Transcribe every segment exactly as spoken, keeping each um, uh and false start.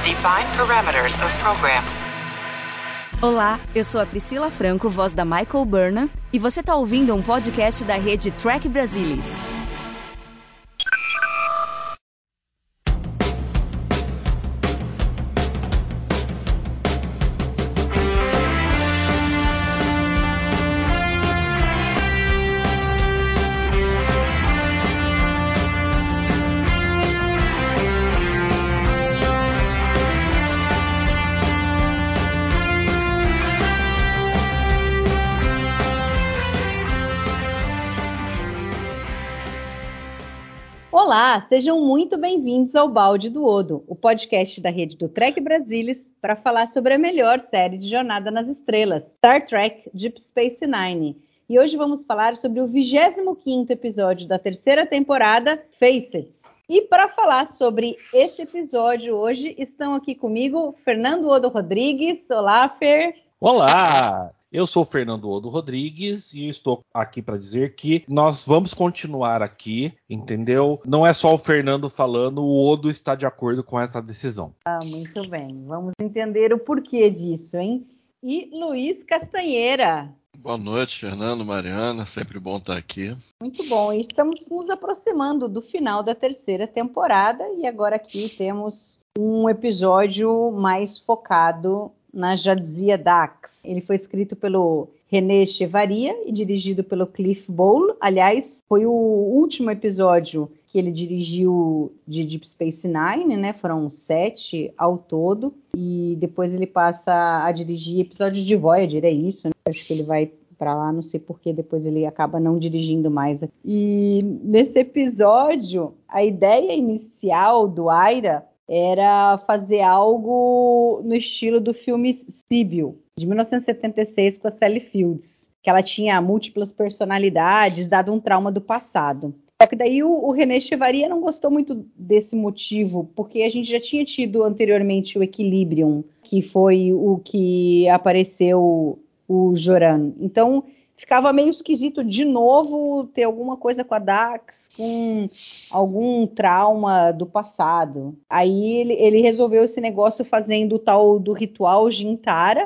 Define parameters of program. Olá, eu sou a Priscila Franco, voz da Michael Burnham, e você está ouvindo um podcast da rede Trek Brasilis. Olá, sejam muito bem-vindos ao Balde do Odo, o podcast da rede do Trek Brasilis para falar sobre a melhor série de Jornada nas Estrelas, Star Trek Deep Space Nine. E hoje vamos falar sobre o vigésimo quinto episódio da terceira temporada, Faces. E para falar sobre esse episódio hoje, estão aqui comigo Fernando Odo Rodrigues. Olá, Fer. Olá! Eu sou o Fernando Odo Rodrigues e estou aqui para dizer que nós vamos continuar aqui, entendeu? Não é só o Fernando falando, o Odo está de acordo com essa decisão. Ah, muito bem. Vamos entender o porquê disso, hein? E Luiz Castanheira. Boa noite, Fernando, Mariana. Sempre bom estar aqui. Muito bom. E estamos nos aproximando do final da terceira temporada e agora aqui temos um episódio mais focado na Jadzia Dax. Ele foi escrito pelo René Chevaria e dirigido pelo Cliff Bole. Aliás, foi o último episódio que ele dirigiu de Deep Space Nine, né? Foram sete ao todo. E depois ele passa a dirigir episódios de Voyager, é isso, né? Acho que ele vai para lá, não sei porquê, depois ele acaba não dirigindo mais. E nesse episódio, a ideia inicial do Aira era fazer algo no estilo do filme Síbio, de mil novecentos e setenta e seis, com a Sally Fields, que ela tinha múltiplas personalidades, dado um trauma do passado. Só que daí o, o René Chevaria não gostou muito desse motivo, porque a gente já tinha tido anteriormente o Equilibrium, que foi o que apareceu o Joran. Então ficava meio esquisito de novo ter alguma coisa com a Dax, com algum trauma do passado. Aí ele, ele resolveu esse negócio fazendo o tal do ritual Jintara,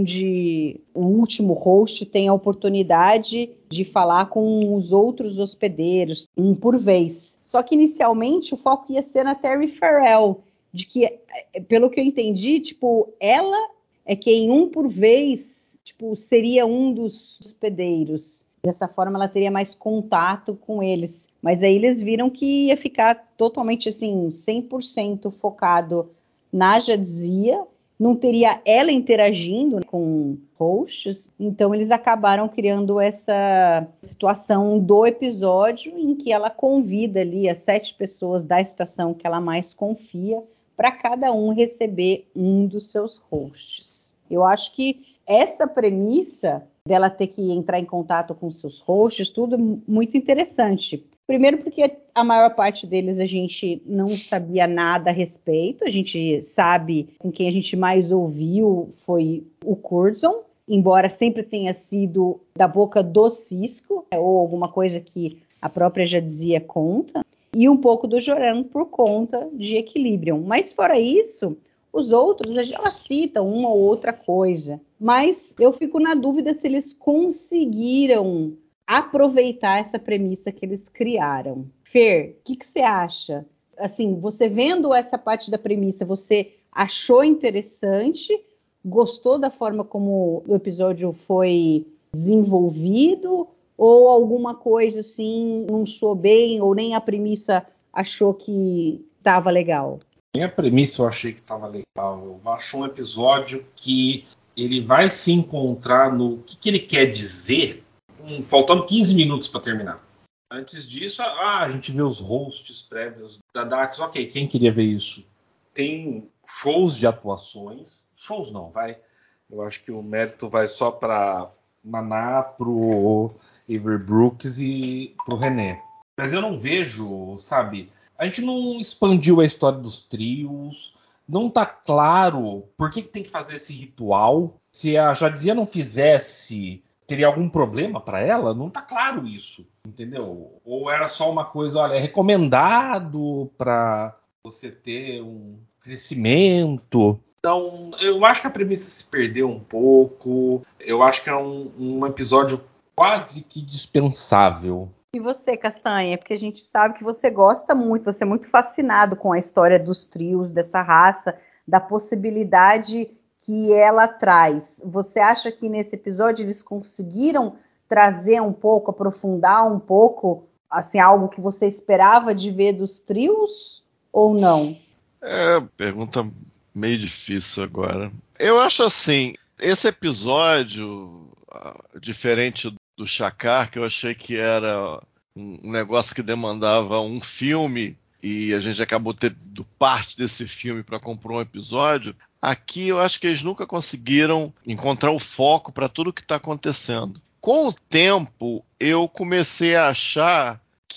onde o último host tem a oportunidade de falar com os outros hospedeiros, um por vez. Só que inicialmente o foco ia ser na Terry Farrell, de que, pelo que eu entendi, tipo, ela é quem um por vez tipo, seria um dos hospedeiros. Dessa forma, ela teria mais contato com eles. Mas aí eles viram que ia ficar totalmente, assim, cem por cento focado na Jadzia. Não teria ela interagindo com hosts. Então, eles acabaram criando essa situação do episódio em que ela convida ali as sete pessoas da estação que ela mais confia para cada um receber um dos seus hosts. Eu acho que essa premissa dela ter que entrar em contato com seus hosts, tudo muito interessante. Primeiro porque a maior parte deles a gente não sabia nada a respeito. A gente sabe, com quem a gente mais ouviu foi o Curzon, embora sempre tenha sido da boca do Sisko, ou alguma coisa que a própria Jadzia conta, e um pouco do Joran por conta de Equilibrium. Mas fora isso, os outros, ela cita uma ou outra coisa, mas eu fico na dúvida se eles conseguiram aproveitar essa premissa que eles criaram. Fer, o que, que você acha? Assim, você vendo essa parte da premissa, você achou interessante? Gostou da forma como o episódio foi desenvolvido? Ou alguma coisa assim, não soou bem, ou nem a premissa achou que estava legal? A premissa eu achei que estava legal. Eu acho um episódio que ele vai se encontrar no que, que ele quer dizer, um, faltando quinze minutos para terminar. Antes disso, ah, a gente vê os hosts prévios da Dax. Ok, quem queria ver isso? Tem shows de atuações. Shows não, vai. Eu acho que o mérito vai só para Naná, pro Avery Brooks e pro René. Mas eu não vejo, sabe... A gente não expandiu a história dos trios, não tá claro por que, que tem que fazer esse ritual. Se a Jadzia não fizesse, teria algum problema para ela? Não tá claro isso, entendeu? Ou era só uma coisa, olha, é recomendado para você ter um crescimento. Então, eu acho que a premissa se perdeu um pouco. Eu acho que é um, um episódio quase que dispensável. E você, Castanha? Porque a gente sabe que você gosta muito, você é muito fascinado com a história dos trios, dessa raça, da possibilidade que ela traz. Você acha que nesse episódio eles conseguiram trazer um pouco, aprofundar um pouco, assim, algo que você esperava de ver dos trios ou não? É, pergunta meio difícil agora. Eu acho assim, esse episódio, diferente do Shakar, que eu achei que era um negócio que demandava um filme e a gente acabou tendo parte desse filme para comprar um episódio, aqui eu acho que eles nunca conseguiram encontrar o foco para tudo que está acontecendo. Com o tempo, eu comecei a achar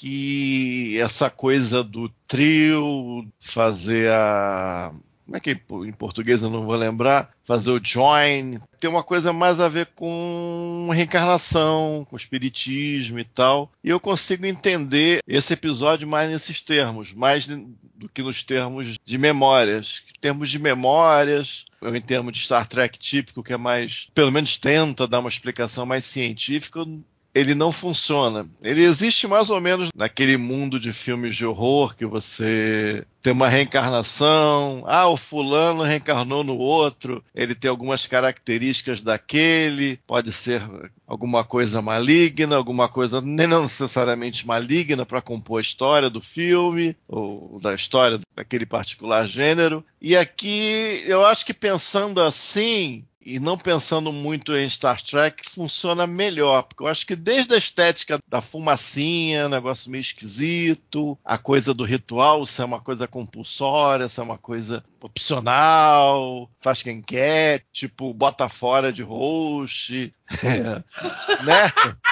que essa coisa do trio, fazer a... Como é que em português eu não vou lembrar? Fazer o join. Tem uma coisa mais a ver com reencarnação, com espiritismo e tal. E eu consigo entender esse episódio mais nesses termos, mais do que nos termos de memórias. Em termos de memórias, em termos de Star Trek típico, que é mais, pelo menos tenta dar uma explicação mais científica, ele não funciona. Ele existe mais ou menos naquele mundo de filmes de horror que você tem uma reencarnação. Ah, o fulano reencarnou no outro. Ele tem algumas características daquele. Pode ser alguma coisa maligna, alguma coisa nem não necessariamente maligna para compor a história do filme ou da história daquele particular gênero. E aqui, eu acho que pensando assim, e não pensando muito em Star Trek, funciona melhor, porque eu acho que desde a estética da fumacinha, negócio meio esquisito, a coisa do ritual, se é uma coisa compulsória, se é uma coisa opcional, faz quem quer, tipo, bota fora de host, é, né?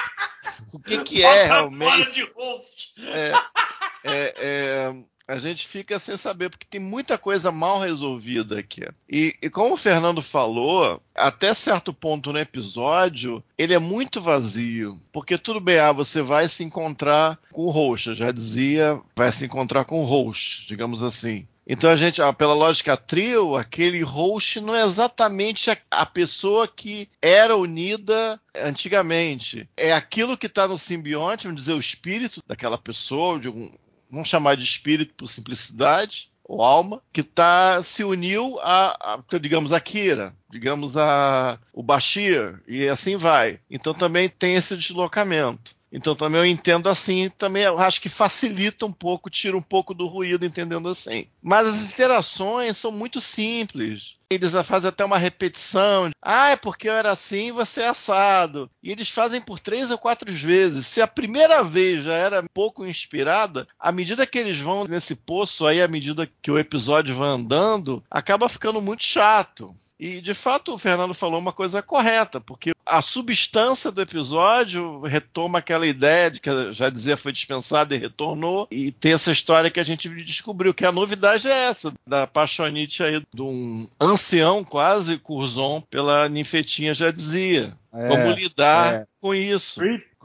O que que é realmente? Bota fora de host! É, é, é... A gente fica sem saber, porque tem muita coisa mal resolvida aqui. E, e como o Fernando falou, até certo ponto no episódio, ele é muito vazio. Porque tudo bem, ah, você vai se encontrar com o host, eu já dizia, vai se encontrar com o host, digamos assim. Então a gente, pela lógica trio, aquele host não é exatamente a, a pessoa que era unida antigamente. É aquilo que está no simbionte, vamos dizer, o espírito daquela pessoa, de um... vamos chamar de espírito por simplicidade, ou alma, que tá, se uniu a, a, digamos, a Kira, digamos, a, o Bashir, e assim vai. Então também tem esse deslocamento. Então também eu entendo assim, também eu acho que facilita um pouco, tira um pouco do ruído entendendo assim. Mas as interações são muito simples. Eles fazem até uma repetição. Ah, é porque eu era assim e você é assado. E eles fazem por três ou quatro vezes. Se a primeira vez já era pouco inspirada, à medida que eles vão nesse poço aí, à medida que o episódio vai andando, acaba ficando muito chato. E, de fato, o Fernando falou uma coisa correta, porque a substância do episódio retoma aquela ideia de que, já dizia, foi dispensada e retornou, e tem essa história que a gente descobriu, que a novidade é essa, da paixonite aí de um ancião quase, Curzon, pela ninfetinha já dizia. É, como lidar é. com isso.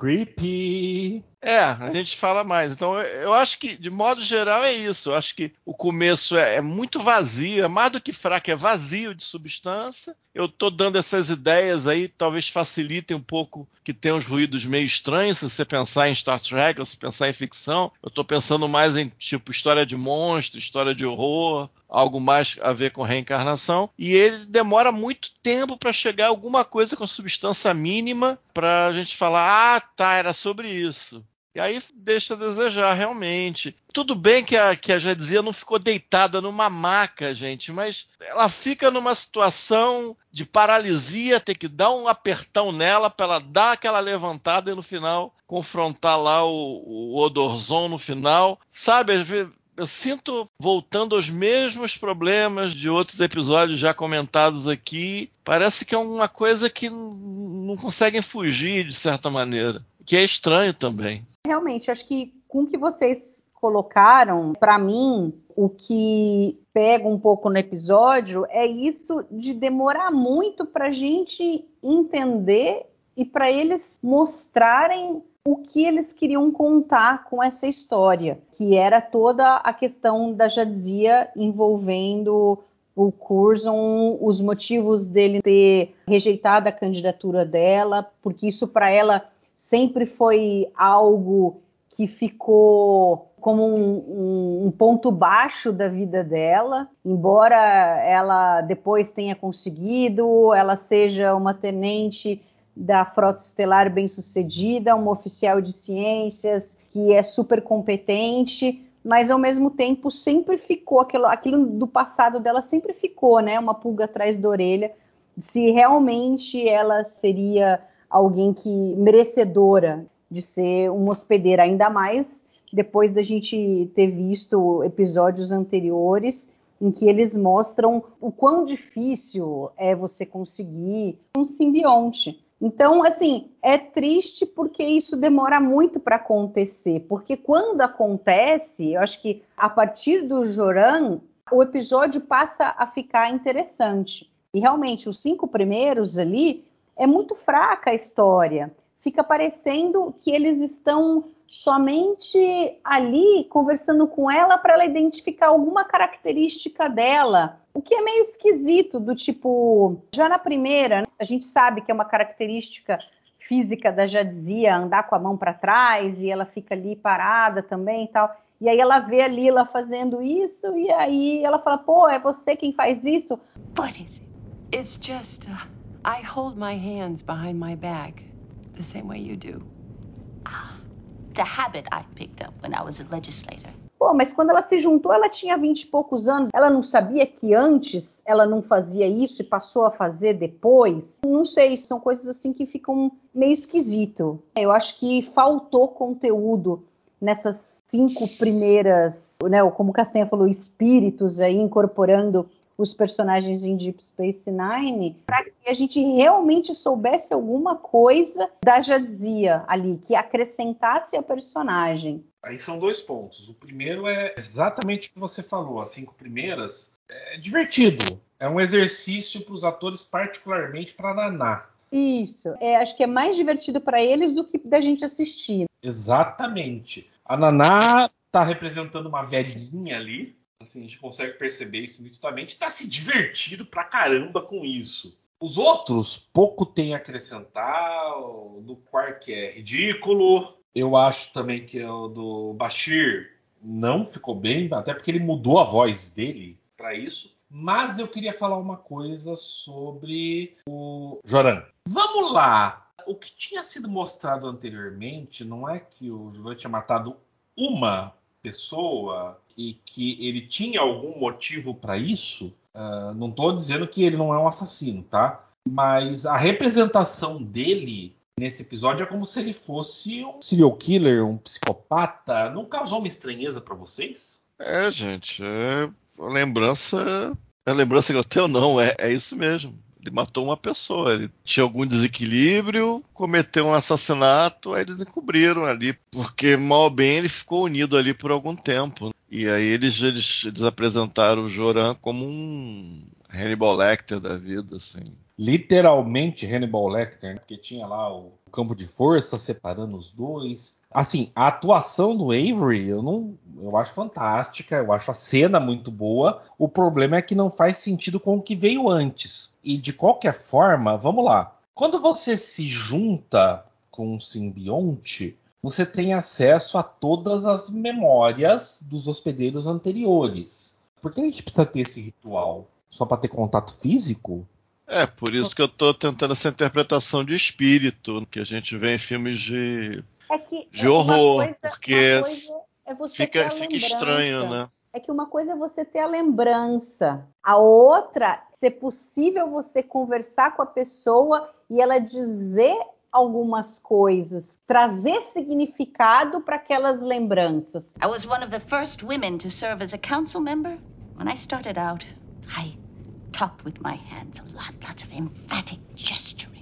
Creepy. É, a gente fala mais. Então, eu acho que, de modo geral, é isso. Eu acho que o começo é, é muito vazio, é mais do que fraco, é vazio de substância. Eu estou dando essas ideias aí, talvez facilitem um pouco que tem uns ruídos meio estranhos, se você pensar em Star Trek ou se pensar em ficção. Eu estou pensando mais em, tipo, história de monstro, história de horror, algo mais a ver com reencarnação. E ele demora muito tempo para chegar a alguma coisa com substância mínima para a gente falar, ah, tá, era sobre isso. E aí deixa a desejar, realmente. Tudo bem que a, que a Jadzia não ficou deitada numa maca, gente, mas ela fica numa situação de paralisia, ter que dar um apertão nela para ela dar aquela levantada e no final confrontar lá o, o Odorzon no final. Sabe, às vezes eu sinto voltando aos mesmos problemas de outros episódios já comentados aqui. Parece que é uma coisa que não conseguem fugir, de certa maneira. Que é estranho também. Realmente, acho que com o que vocês colocaram, para mim, o que pega um pouco no episódio é isso de demorar muito para a gente entender e para eles mostrarem o que eles queriam contar com essa história, que era toda a questão da Jadzia envolvendo o Curzon, os motivos dele ter rejeitado a candidatura dela, porque isso para ela sempre foi algo que ficou como um, um, um ponto baixo da vida dela, embora ela depois tenha conseguido, ela seja uma tenente da Frota Estelar bem-sucedida, uma oficial de ciências que é super competente, mas ao mesmo tempo sempre ficou, aquilo, aquilo do passado dela sempre ficou, né, uma pulga atrás da orelha, se realmente ela seria alguém que merecedora de ser uma hospedeira, ainda mais depois da gente ter visto episódios anteriores em que eles mostram o quão difícil é você conseguir um simbionte. Então, assim, é triste porque isso demora muito para acontecer, porque quando acontece, eu acho que a partir do Joran, o episódio passa a ficar interessante. E realmente, os cinco primeiros ali, é muito fraca a história. Fica parecendo que eles estão somente ali conversando com ela para ela identificar alguma característica dela, o que é meio esquisito, do tipo, já na primeira, a gente sabe que é uma característica física da Jadzia andar com a mão para trás e ela fica ali parada também e tal, e aí ela vê a Lila fazendo isso e aí ela fala, pô, é você quem faz isso? What is it? It's just, uh, I hold my hands behind my back, the same way you do. It's a habit I picked up when I was a legislator. Pô, mas quando ela se juntou, ela tinha vinte e poucos anos. Ela não sabia que antes ela não fazia isso e passou a fazer depois? Não sei, são coisas assim que ficam meio esquisito. Eu acho que faltou conteúdo nessas cinco primeiras, né, como o Castanha falou, espíritos aí incorporando os personagens em Deep Space Nine, para que a gente realmente soubesse alguma coisa da Jadzia ali, que acrescentasse a personagem. Aí são dois pontos. O primeiro é exatamente o que você falou. As cinco primeiras é divertido. É um exercício para os atores, particularmente para a Naná. Isso. É, acho que é mais divertido para eles do que da gente assistir. Exatamente. A Naná está representando uma velhinha ali. Assim, a gente consegue perceber isso nitidamente. Está se divertindo pra caramba com isso. Os outros, pouco tem a acrescentar. O do Quark é ridículo. Eu acho também que o do Bashir não ficou bem, até porque ele mudou a voz dele para isso. Mas eu queria falar uma coisa sobre o Joran. Vamos lá! O que tinha sido mostrado anteriormente não é que o Joran tinha matado uma pessoa e que ele tinha algum motivo para isso. Uh, não estou dizendo que ele não é um assassino, tá? Mas a representação dele nesse episódio é como se ele fosse um serial killer, um psicopata. Não causou uma estranheza para vocês? É, gente, é a lembrança. A lembrança que eu tenho não, é, é isso mesmo. Ele matou uma pessoa, ele tinha algum desequilíbrio, cometeu um assassinato, aí eles encobriram ali, porque mal ou bem ele ficou unido ali por algum tempo. E aí eles, eles, eles apresentaram o Joran como um Hannibal Lecter da vida, assim. Literalmente Hannibal Lecter, né? Porque tinha lá o campo de força separando os dois. Assim, a atuação do Avery, eu não, eu acho fantástica, eu acho a cena muito boa. O problema é que não faz sentido com o que veio antes. E de qualquer forma, vamos lá. Quando você se junta com um simbionte, você tem acesso a todas as memórias dos hospedeiros anteriores. Por que a gente precisa ter esse ritual? Só para ter contato físico? É, por isso que eu tô tentando essa interpretação de espírito, que a gente vê em filmes de, é que de horror, coisa, porque é você fica, ter a fica lembrança. estranho, né? É que uma coisa é você ter a lembrança, a outra, ser possível você conversar com a pessoa e ela dizer algumas coisas, trazer significado para aquelas lembranças. I was one of the first women to serve as a council member. When I started out, I talked with my hands a lot, lots of emphatic gesturing.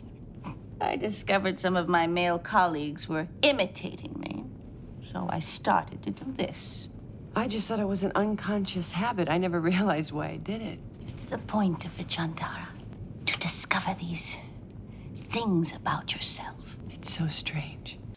I discovered some of my male colleagues were imitating me, so I started to do this. I just thought it was an unconscious habit. I never realized why I did it. It's the point of it, Chandara, to discover these things about yourself. It's so strange.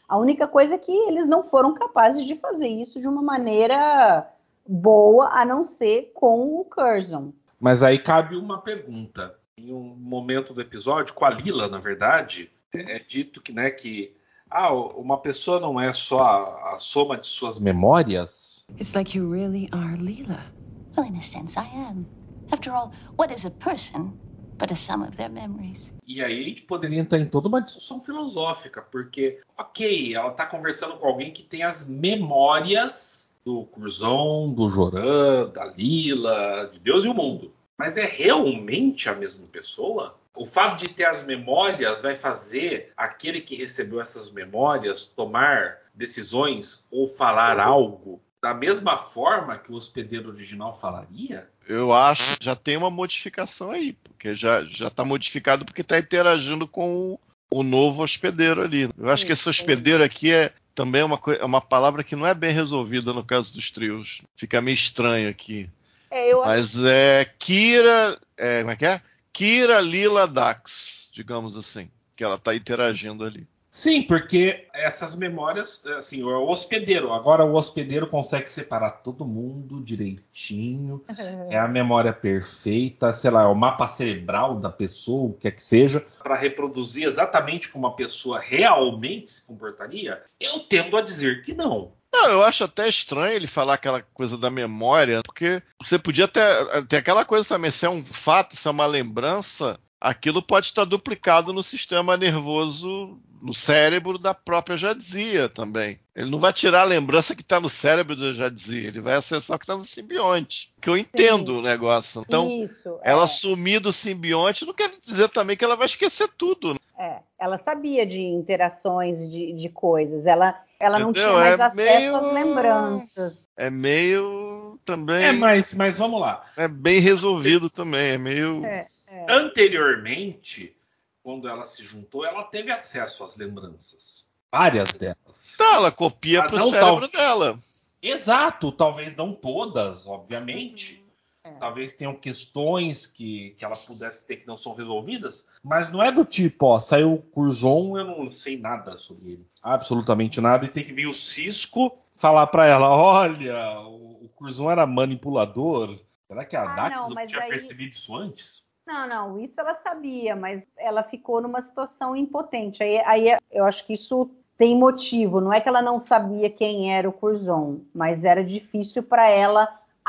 A única coisa é que eles não foram capazes de fazer isso de uma maneira boa, a não ser com o Curzon. Mas aí cabe uma pergunta. Em um momento do episódio, com a Lila, na verdade, é dito que, né, que ah, uma pessoa não é só a, a soma de suas memórias. It's like you really are Leela. Well, in a sense, I am. After all, what is a person but a sum of their memories? E aí a gente poderia entrar em toda uma discussão filosófica, porque, ok, ela está conversando com alguém que tem as memórias do Curzon, do Joran, da Lila, de Deus e o mundo. Mas é realmente a mesma pessoa? O fato de ter as memórias vai fazer aquele que recebeu essas memórias tomar decisões ou falar algo da mesma forma que o hospedeiro original falaria? Eu acho que já tem uma modificação aí, porque já já está modificado porque está interagindo com o, o novo hospedeiro ali. Eu acho que esse hospedeiro aqui é também uma, é uma palavra que não é bem resolvida no caso dos trios. Fica meio estranho aqui. É, eu Mas é Kira, é, como é que é? Kira Lila Dax, digamos assim, que ela está interagindo ali. Sim, porque essas memórias, assim, o hospedeiro, agora o hospedeiro consegue separar todo mundo direitinho, é a memória perfeita, sei lá, é o mapa cerebral da pessoa, o que é que seja, para reproduzir exatamente como a pessoa realmente se comportaria. Eu tendo a dizer que não. Não, eu acho até estranho ele falar aquela coisa da memória, porque você podia ter, ter aquela coisa também, se é um fato, se é uma lembrança, aquilo pode estar duplicado no sistema nervoso, no cérebro da própria Jadzia também. Ele não vai tirar a lembrança que está no cérebro da Jadzia, ele vai acessar o que está no simbionte. Que eu entendo Sim. o negócio. Então, Isso, ela é. sumir do simbionte não quer dizer também que ela vai esquecer tudo. Né? É, ela sabia de interações, de, de coisas. Ela, ela não Entendeu? tinha mais é acesso meio... às lembranças. É meio também... É, mas, mas vamos lá. É bem resolvido também, é meio... É, é. Anteriormente, quando ela se juntou, ela teve acesso às lembranças. Várias delas. Tá, ela copia Ah, pro não, cérebro tal... dela. Exato, talvez não todas, obviamente. É. Talvez tenham questões que, que ela pudesse ter que não são resolvidas, mas não é do tipo, ó, saiu o Curzon, eu não sei nada sobre ele. Absolutamente nada, e tem que vir o Cisco falar pra ela, olha, o, o Curzon era manipulador. Será que a Ah, Dax não, não, mas tinha aí- percebido isso antes? Não, não, isso ela sabia, mas ela ficou numa situação impotente. Aí, aí eu acho que isso tem motivo. Não é que ela não sabia quem era o Curzon, mas era difícil para ela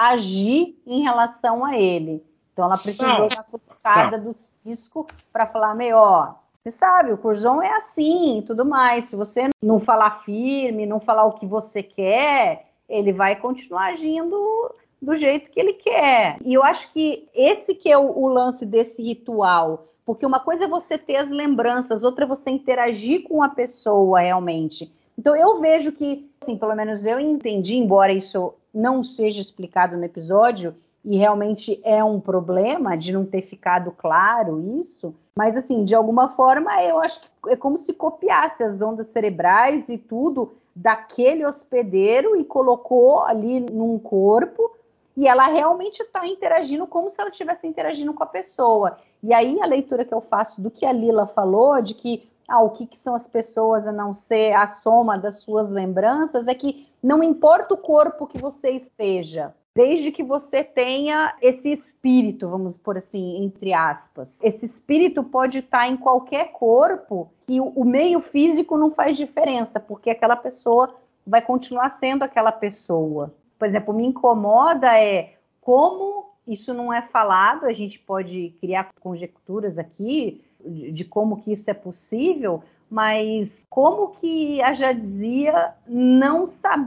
agir em relação a ele. Então ela precisou Não, da cutucada do Cisco para falar, meio, ó, você sabe, o Curzon é assim e tudo mais. Se você não falar firme, não falar o que você quer, ele vai continuar agindo do jeito que ele quer. E eu acho que esse que é o, o lance desse ritual. Porque uma coisa é você ter as lembranças, outra é você interagir com a pessoa realmente. Então eu vejo que, assim, pelo menos eu entendi, embora isso não seja explicado no episódio, e realmente é um problema de não ter ficado claro isso, mas assim, de alguma forma eu acho que é como se copiasse as ondas cerebrais e tudo daquele hospedeiro e colocou ali num corpo, e ela realmente está interagindo como se ela estivesse interagindo com a pessoa. E aí a leitura que eu faço do que a Lila falou, de que ah, o que, que são as pessoas a não ser a soma das suas lembranças, é que não importa o corpo que você esteja, desde que você tenha esse espírito, vamos por assim, entre aspas. Esse espírito pode estar em qualquer corpo, que o meio físico não faz diferença, porque aquela pessoa vai continuar sendo aquela pessoa. Por exemplo, me incomoda é como isso não é falado, a gente pode criar conjecturas aqui de, de como que isso é possível, mas como que a Jadzia não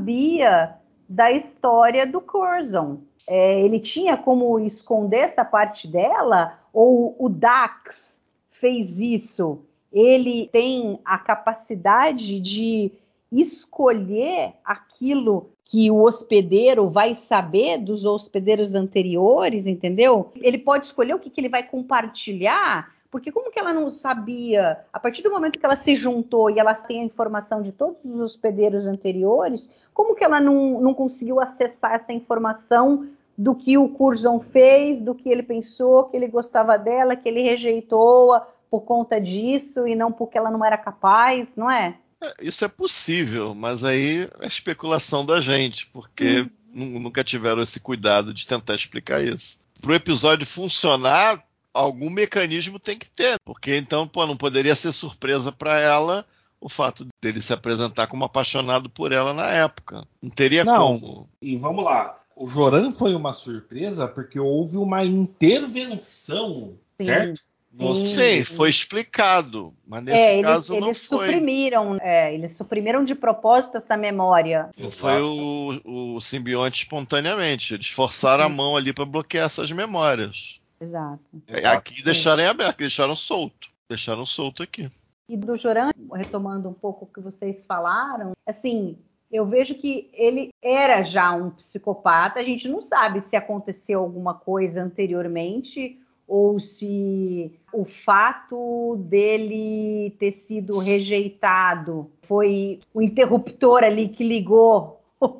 sabia da história do Curzon? É, ele tinha como esconder essa parte dela? Ou o Dax fez isso? Ele tem a capacidade de escolher aquilo que o hospedeiro vai saber dos hospedeiros anteriores, entendeu? Ele pode escolher o que, que ele vai compartilhar, porque como que ela não sabia, a partir do momento que ela se juntou e ela tem a informação de todos os hospedeiros anteriores, como que ela não, não conseguiu acessar essa informação do que o Curzon fez, do que ele pensou, que ele gostava dela, que ele rejeitou-a por conta disso e não porque ela não era capaz, não é? Isso é possível, mas aí é especulação da gente, porque hum. nunca tiveram esse cuidado de tentar explicar isso. Para o episódio funcionar, algum mecanismo tem que ter, porque então pô, não poderia ser surpresa para ela o fato dele se apresentar como apaixonado por ela na época. Não teria não, como. E vamos lá, o Joran foi uma surpresa porque houve uma intervenção, Sim. certo? Sim, Sim, foi explicado, mas nesse é, caso eles, não eles foi. Suprimiram, é, eles suprimiram de propósito essa memória. Não foi o, o simbionte espontaneamente. Eles forçaram Sim. a mão ali para bloquear essas memórias. Exato. Aqui Exato. deixaram em aberto, deixaram solto. Deixaram solto aqui. E do Joran, retomando um pouco o que vocês falaram, assim, eu vejo que ele era já um psicopata. A gente não sabe se aconteceu alguma coisa anteriormente ou se o fato dele ter sido rejeitado foi o interruptor ali que ligou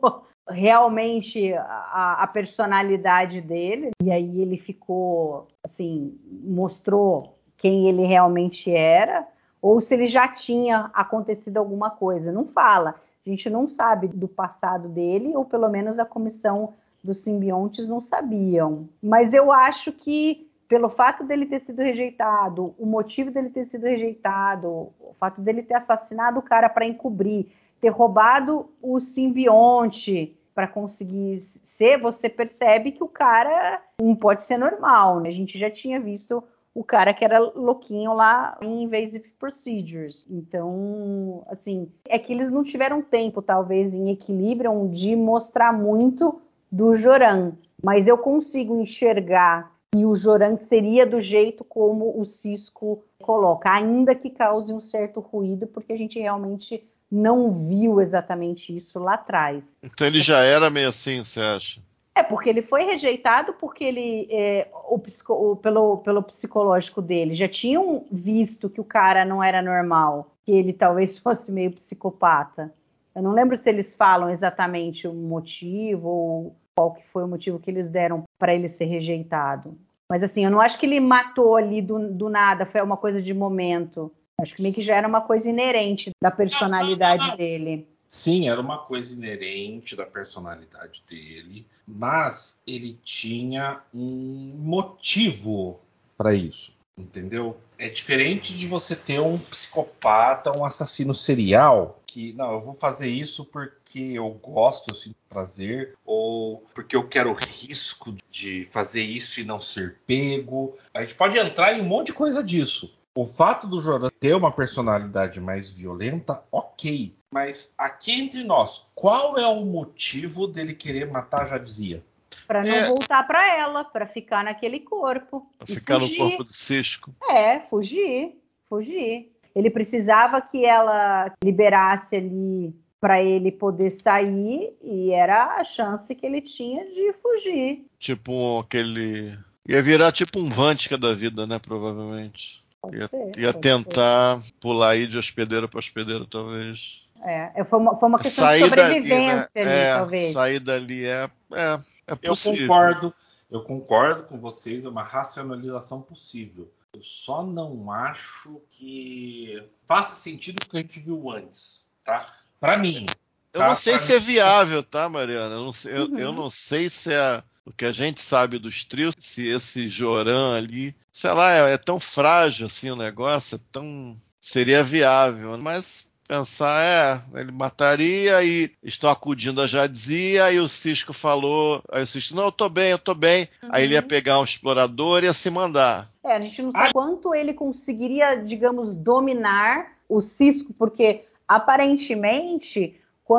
realmente a, a personalidade dele, e aí ele ficou, assim, mostrou quem ele realmente era, ou se ele já tinha acontecido alguma coisa. Não fala. A gente não sabe do passado dele, ou pelo menos a comissão dos simbiontes não sabiam. Mas eu acho que pelo fato dele ter sido rejeitado, o motivo dele ter sido rejeitado, o fato dele ter assassinado o cara para encobrir, ter roubado o simbionte para conseguir ser, você percebe que o cara não pode ser normal, né? A gente já tinha visto o cara que era louquinho lá em Invasive Procedures. Então, assim, é que eles não tiveram tempo, talvez, em Equilibrium, de mostrar muito do Joran. Mas eu consigo enxergar que o Joran seria do jeito como o Sisko coloca, ainda que cause um certo ruído, porque a gente realmente não viu exatamente isso lá atrás. Então ele já era meio assim, você acha? É, porque ele foi rejeitado porque ele, é, o, o, pelo, pelo psicológico dele, já tinham visto que o cara não era normal, que ele talvez fosse meio psicopata. Eu não lembro se eles falam exatamente o motivo ou qual que foi o motivo que eles deram para ele ser rejeitado. Mas assim, eu não acho que ele matou ali do, do nada, foi uma coisa de momento. Acho que meio que já era uma coisa inerente da personalidade dele. Sim, era uma coisa inerente da personalidade dele, mas ele tinha um motivo para isso, entendeu? É diferente de você ter um psicopata, um assassino serial, que, não, eu vou fazer isso porque eu gosto, eu sinto prazer, ou porque eu quero risco de fazer isso e não ser pego. A gente pode entrar em um monte de coisa disso. O fato do Joran ter uma personalidade mais violenta, ok. Mas aqui entre nós, qual é o motivo dele querer matar a Jadzia? Para não é... voltar para ela, para ficar naquele corpo. Pra ficar fugir. No corpo do Sisko. É, fugir, fugir. Ele precisava que ela liberasse ali para ele poder sair, e era a chance que ele tinha de fugir. Tipo aquele... Ia virar tipo um Vantica da vida, né, provavelmente. Pode ia ser, ia pode tentar ser. pular aí de hospedeiro para hospedeiro, talvez. É, foi uma, foi uma questão sair de sobrevivência dali, né? ali, é, talvez. Sair dali é, é, é possível. Eu concordo, eu concordo com vocês, é uma racionalização possível. Eu só não acho que faça sentido com o que a gente viu antes, tá? Para mim. Eu tá? não sei pra se mim... é viável, tá, Mariana? Eu não sei, eu, Uhum. eu não sei se é o que a gente sabe dos trios, se esse Joran ali, sei lá, é, é tão frágil assim o negócio, é tão... seria viável, mas pensar, é, ele mataria e estão acudindo a Jadzia, aí o Sisko falou, aí o Sisko, não, eu tô bem, eu tô bem, uhum. Aí ele ia pegar um explorador e ia se mandar. É, a gente não sabe Ai. quanto ele conseguiria, digamos, dominar o Sisko, porque aparentemente,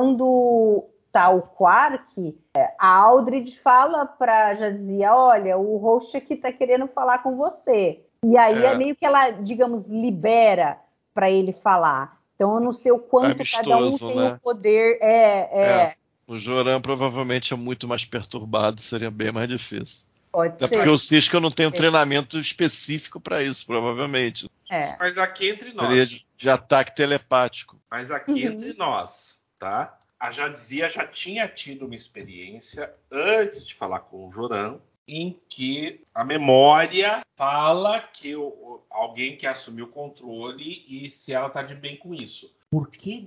quando tá o Quark, a Aldred fala pra Jadzia, olha, o host aqui tá querendo falar com você. E aí é, é meio que ela, digamos, libera para ele falar. Então eu não sei o quanto Amistoso, cada um tem né? o poder. É, é. é. O Joran provavelmente é muito mais perturbado, seria bem mais difícil. Pode Até ser. porque o Sisko não tem um treinamento específico para isso, provavelmente. É. Mas aqui entre nós. Seria de, de ataque telepático. Mas aqui uhum. entre nós, tá? A Jadzia já tinha tido uma experiência antes de falar com o Joran, em que a memória fala que o, alguém quer assumir o controle e se ela tá de bem com isso. por que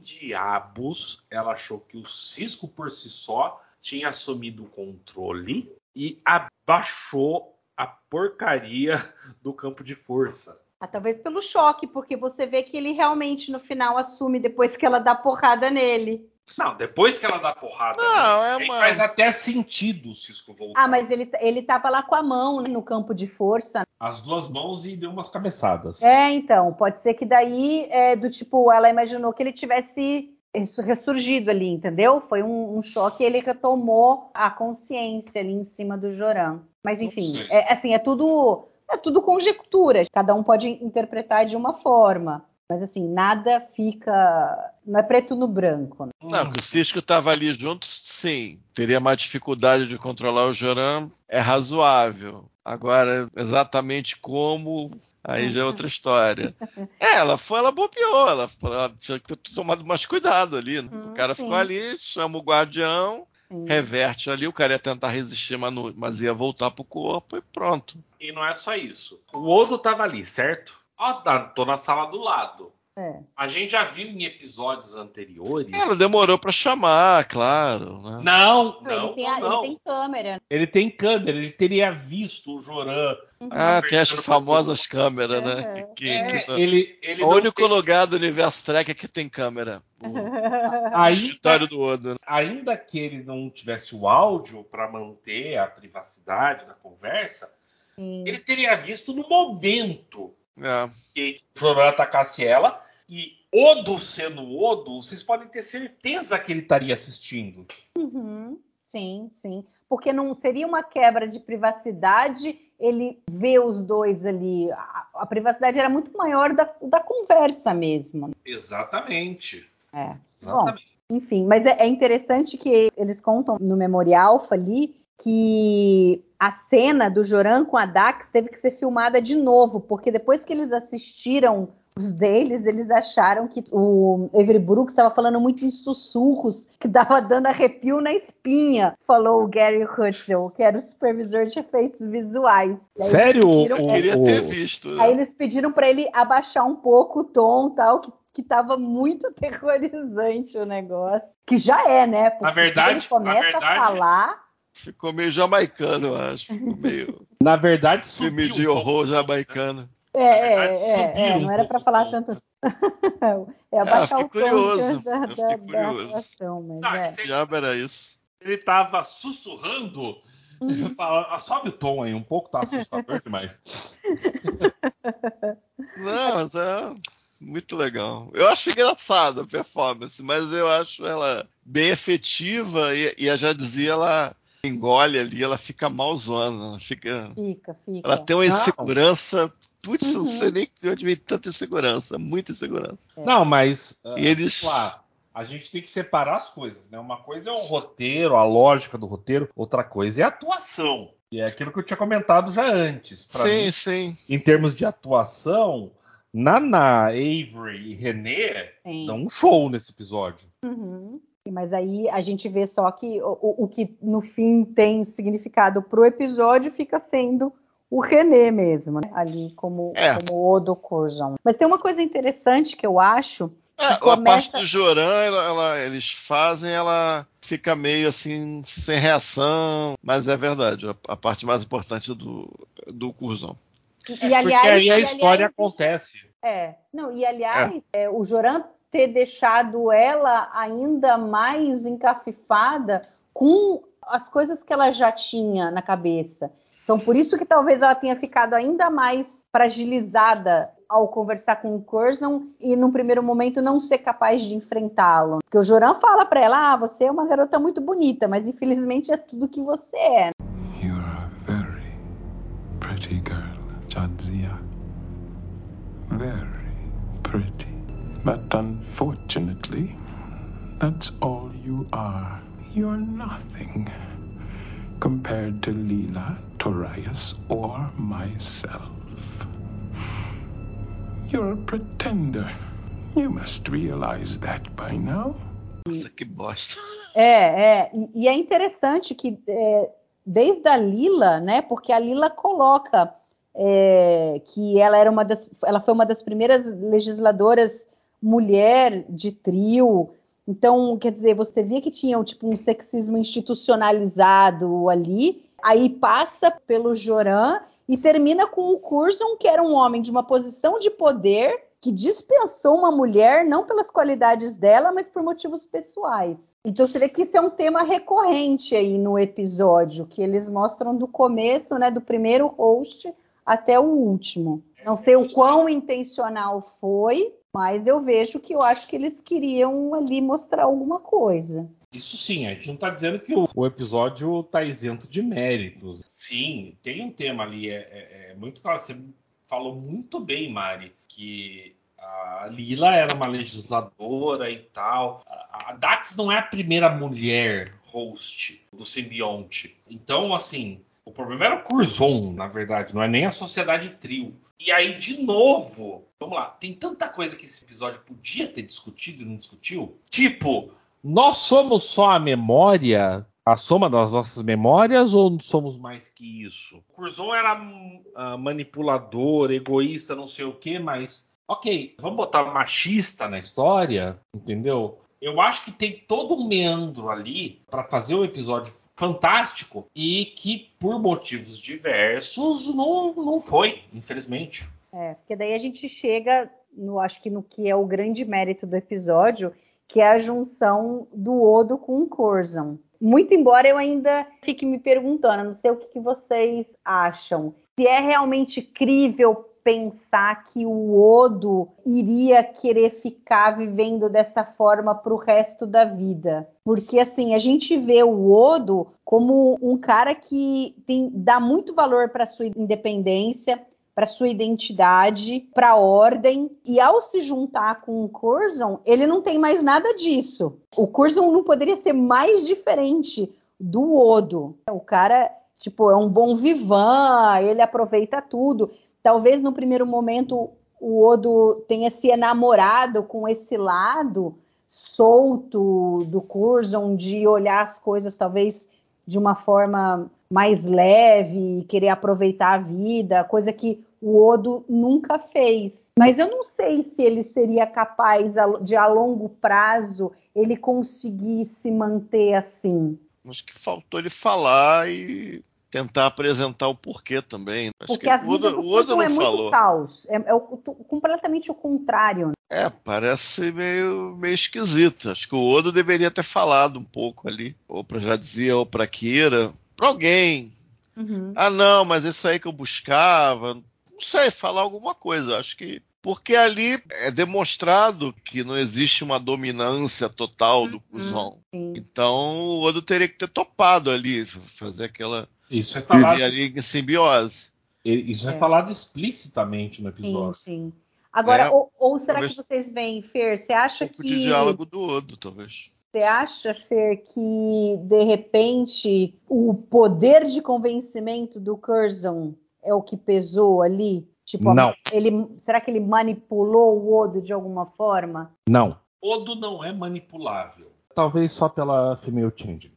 diabos ela achou que o Sisko por si só tinha assumido o controle e abaixou a porcaria do campo de força? Ah, talvez pelo choque, porque você vê que ele realmente no final assume depois que ela dá porrada nele. Não, depois que ela dá porrada Não, nele, é aí uma- faz até sentido o Sisko voltar. Ah, mas ele, ele tava lá com a mão, né, no campo de força. As duas mãos e deu umas cabeçadas. É, então, pode ser que daí, é, do tipo, ela imaginou que ele tivesse ressurgido ali, entendeu? Foi um, um choque e ele retomou a consciência ali em cima do Joran. Mas, enfim, é, assim, é tudo, é tudo conjectura. Cada um pode interpretar de uma forma. Mas, assim, nada fica... Não é preto no branco. Né? Não, que o Sisko estava ali junto, sim. Teria mais dificuldade de controlar o Joran, é razoável. Agora, exatamente como, aí já é outra história. É, ela foi, ela bobeou, ela, ela tinha que ter tomado mais cuidado ali. Né? Hum, o cara sim. ficou ali, chama o guardião, Sim. reverte ali, o cara ia tentar resistir, mas, não, mas ia voltar pro corpo e pronto. E não é só isso. O Odo tava ali, certo? Ó, tá, tô na sala do lado. É. A gente já viu em episódios anteriores. Ela demorou pra chamar, claro. Né? Não, Não, ele, não, tem não, a- não. ele tem câmera. Ele tem câmera, ele teria visto o Joran. Ah, tem as apertando famosas câmeras, né? Uhum. Que, que- É, que não- ele, ele o não único tem- lugar do universo Trek é que tem câmera. O Ainda, escritório do Odo. Né? ainda que ele não tivesse o áudio para manter a privacidade da conversa, Sim. ele teria visto no momento É. que o Joran atacasse ela. E Odo sendo Odo, vocês podem ter certeza que ele estaria assistindo. Uhum. Sim, sim. Porque não seria uma quebra de privacidade ele ver os dois ali. A, a privacidade era muito maior da, da conversa mesmo. Exatamente. É. Exatamente. Bom, enfim, mas é, é interessante que eles contam no Memorial ali que a cena do Joran com a Dax teve que ser filmada de novo, porque depois que eles assistiram os deles, eles acharam que o Avery Brooks estava falando muito em sussurros, que dava dando arrepio na espinha, falou o Gary Hutzel, que era o supervisor de efeitos visuais. E aí Sério? eles pediram- Eu O- queria o- ter visto. Né? Aí eles pediram para ele abaixar um pouco o tom, tal, que, que tava muito aterrorizante o negócio. Que já é, né? Porque Na verdade- quando ele começa na verdade- a falar... Ficou meio jamaicano, eu acho. Ficou meio Na verdade, filme subiu de um horror pouco, jamaicano. É, Na é, verdade, é, subiram é, um não era pouco para falar o tom, tanto... né? É Ah, abaixar fiquei o tom curioso. da, Eu da, fiquei da curioso. atuação, mas Tá, é. que Que diabo era isso? Ele tava sussurrando. Uhum. Falando, "Ah, sobe o tom aí um pouco, tá assustador demais." Não, mas é muito legal. Eu acho engraçada a performance, mas eu acho ela bem efetiva e, e eu já dizia, ela engole ali, ela fica malzona. Ela, fica, Fica, fica. ela tem uma Não. insegurança. Putz, Uhum. não sei nem de onde vem tanta insegurança, muita insegurança. Não, mas E eles- claro, a gente tem que separar as coisas, né? Uma coisa é o roteiro, a lógica do roteiro, outra coisa é a atuação. E é aquilo que eu tinha comentado já antes. Pra Sim, mim, sim. em termos de atuação, Nana, Avery e René Sim. dão um show nesse episódio. Uhum. Mas aí a gente vê só que o, o- o que no fim tem significado pro episódio fica sendo o René mesmo, né? Ali como, É. como Odo Curzon. Mas tem uma coisa interessante que eu acho. É, que a parte começa... do Joran, ela- ela- eles fazem, ela fica meio assim, sem reação, mas é verdade, a, a parte mais importante do, do Curzon. E, e, aliás, Porque aí a e, história aliás, acontece. É, não, e aliás, é, o Joran ter deixado ela ainda mais encafifada com as coisas que ela já tinha na cabeça. Então, por isso que talvez ela tenha ficado ainda mais fragilizada ao conversar com o Curzon e, num primeiro momento, não ser capaz de enfrentá-lo. Porque o Joran fala para ela, ah, você é uma garota muito bonita, mas infelizmente é tudo que você é. You're a very pretty girl, Jadzia. Very pretty. But unfortunately, that's all you are. You're nothing compared to Leela, Torias, or myself. You're a pretender. You must realize that by now. Nossa, que bosta. É, é, e, e é interessante que é, desde a Lila, né? Porque a Lila coloca é, que ela era uma das, ela foi uma das primeiras legisladoras mulher de trio. Então, quer dizer, você via que tinha tipo, um sexismo institucionalizado ali, aí passa pelo Joran e termina com o Curzon, que era um homem de uma posição de poder, que dispensou uma mulher, não pelas qualidades dela, mas por motivos pessoais. Então você vê que isso é um tema recorrente aí no episódio, que eles mostram do começo, né, do primeiro host até o último. Não sei o quão intencional foi, mas eu vejo que eu acho que eles queriam ali mostrar alguma coisa. Isso sim, a gente não está dizendo que o, o episódio está isento de méritos. Sim, tem um tema ali, é, é, é muito claro. Você falou muito bem, Mari, que a Lila era uma legisladora e tal. A, a Dax não é a primeira mulher host do simbionte. Então, assim, o problema era o Curzon, na verdade, não é nem a Sociedade Trio. E aí, de novo, vamos lá, tem tanta coisa que esse episódio podia ter discutido e não discutiu. Tipo, nós somos só a memória, a soma das nossas memórias, ou somos mais que isso? O Curzon era uh, manipulador, egoísta, não sei o quê, mas ok, vamos botar machista na história, entendeu? Eu acho que tem todo um meandro ali para fazer o episódio fantástico e que, por motivos diversos, não, não foi, infelizmente. É, porque daí a gente chega, no, acho que no que é o grande mérito do episódio, que é a junção do Odo com o Curzon. Muito embora eu ainda fique me perguntando, não sei o que, que vocês acham, se é realmente crível pensar que o Odo iria querer ficar vivendo dessa forma para o resto da vida. Porque, assim, a gente vê o Odo como um cara que tem, dá muito valor para a sua independência, para sua identidade, para a ordem, e ao se juntar com o Curzon, ele não tem mais nada disso. O Curzon não poderia ser mais diferente do Odo. O cara, tipo, é um bom vivan, ele aproveita tudo. Talvez no primeiro momento o Odo tenha se enamorado com esse lado solto do Curzon, de olhar as coisas talvez de uma forma mais leve, querer aproveitar a vida, coisa que o Odo nunca fez. Mas eu não sei se ele seria capaz de, a longo prazo, ele conseguir se manter assim. Acho que faltou ele falar e tentar apresentar o porquê também. Acho Porque que a o vida Odo, do o Odo Curzon não é muito falou. caos. É, é o, completamente o contrário. É, parece meio, meio esquisito. Acho que o Odo deveria ter falado um pouco ali. Ou pra Jadzia, ou pra Kira. Pra alguém. Uhum. Ah, não, mas isso aí que eu buscava. Não sei, falar alguma coisa. Acho que... Porque ali é demonstrado que não existe uma dominância total do Curzon. Uhum. Então o Odo teria que ter topado ali, fazer aquela... Isso é falado, viver ali em simbiose. isso é. É. falado explicitamente no episódio. Sim, sim. Agora, É, ou, ou será talvez que vocês veem, Fer, você acha um pouco que... de diálogo do Odo, talvez. Você acha, Fer, que, de repente, o poder de convencimento do Curzon é o que pesou ali? Tipo, Não. Ele, será que ele manipulou o Odo de alguma forma? Não. Odo não é manipulável. Talvez só pela female changing.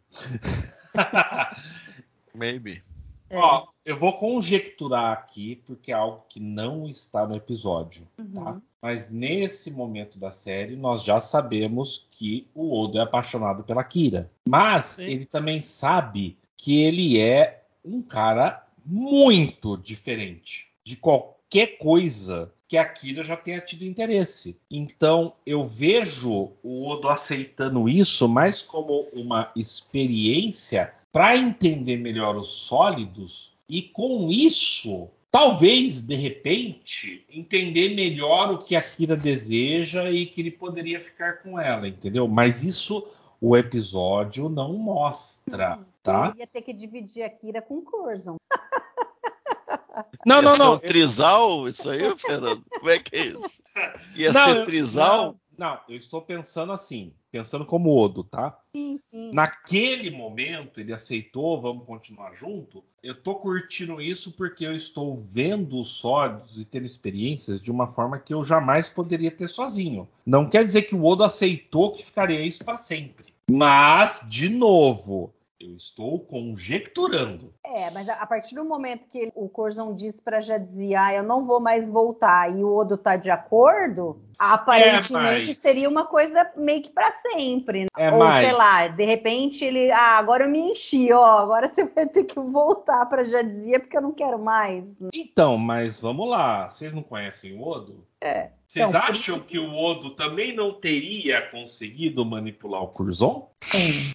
Maybe. É. Ó, eu vou conjecturar aqui, porque é algo que não está no episódio, Uhum. tá? Mas nesse momento da série, nós já sabemos que o Odo é apaixonado pela Kira. Mas Sim. ele também sabe que ele é um cara muito diferente de qualquer coisa que a Kira já tenha tido interesse. Então, eu vejo o Odo aceitando isso mais como uma experiência para entender melhor os sólidos e, com isso, talvez, de repente, entender melhor o que a Kira deseja e que ele poderia ficar com ela, entendeu? Mas isso o episódio não mostra, tá? Ele ia ter que dividir a Kira com o Curzon. Não, Ia não, ser não. um trisal isso aí, Fernando? Como é que é isso? Ia Não, ser eu- trisal? Não, não, eu estou pensando assim, pensando como Odo, tá? Sim, sim. Naquele momento, ele aceitou, vamos continuar junto. Eu tô curtindo isso porque eu estou vendo os sólidos e tendo experiências de uma forma que eu jamais poderia ter sozinho. Não quer dizer que o Odo aceitou que ficaria isso para sempre. Mas, de novo, eu estou conjecturando. É, mas a, a partir do momento que ele- o Curzon diz pra Jadzia, ah, eu não vou mais voltar, e o Odo tá de acordo, Aparentemente É, mas... seria uma coisa meio que pra sempre. É Ou mais... sei lá, de repente ele. Ah, agora eu me enchi, ó. Agora você vai ter que voltar pra Jadzia porque eu não quero mais. Então, mas vamos lá. Vocês não conhecem o Odo? É. Vocês Então, acham que o Odo também não teria conseguido manipular o Curzon? Sim.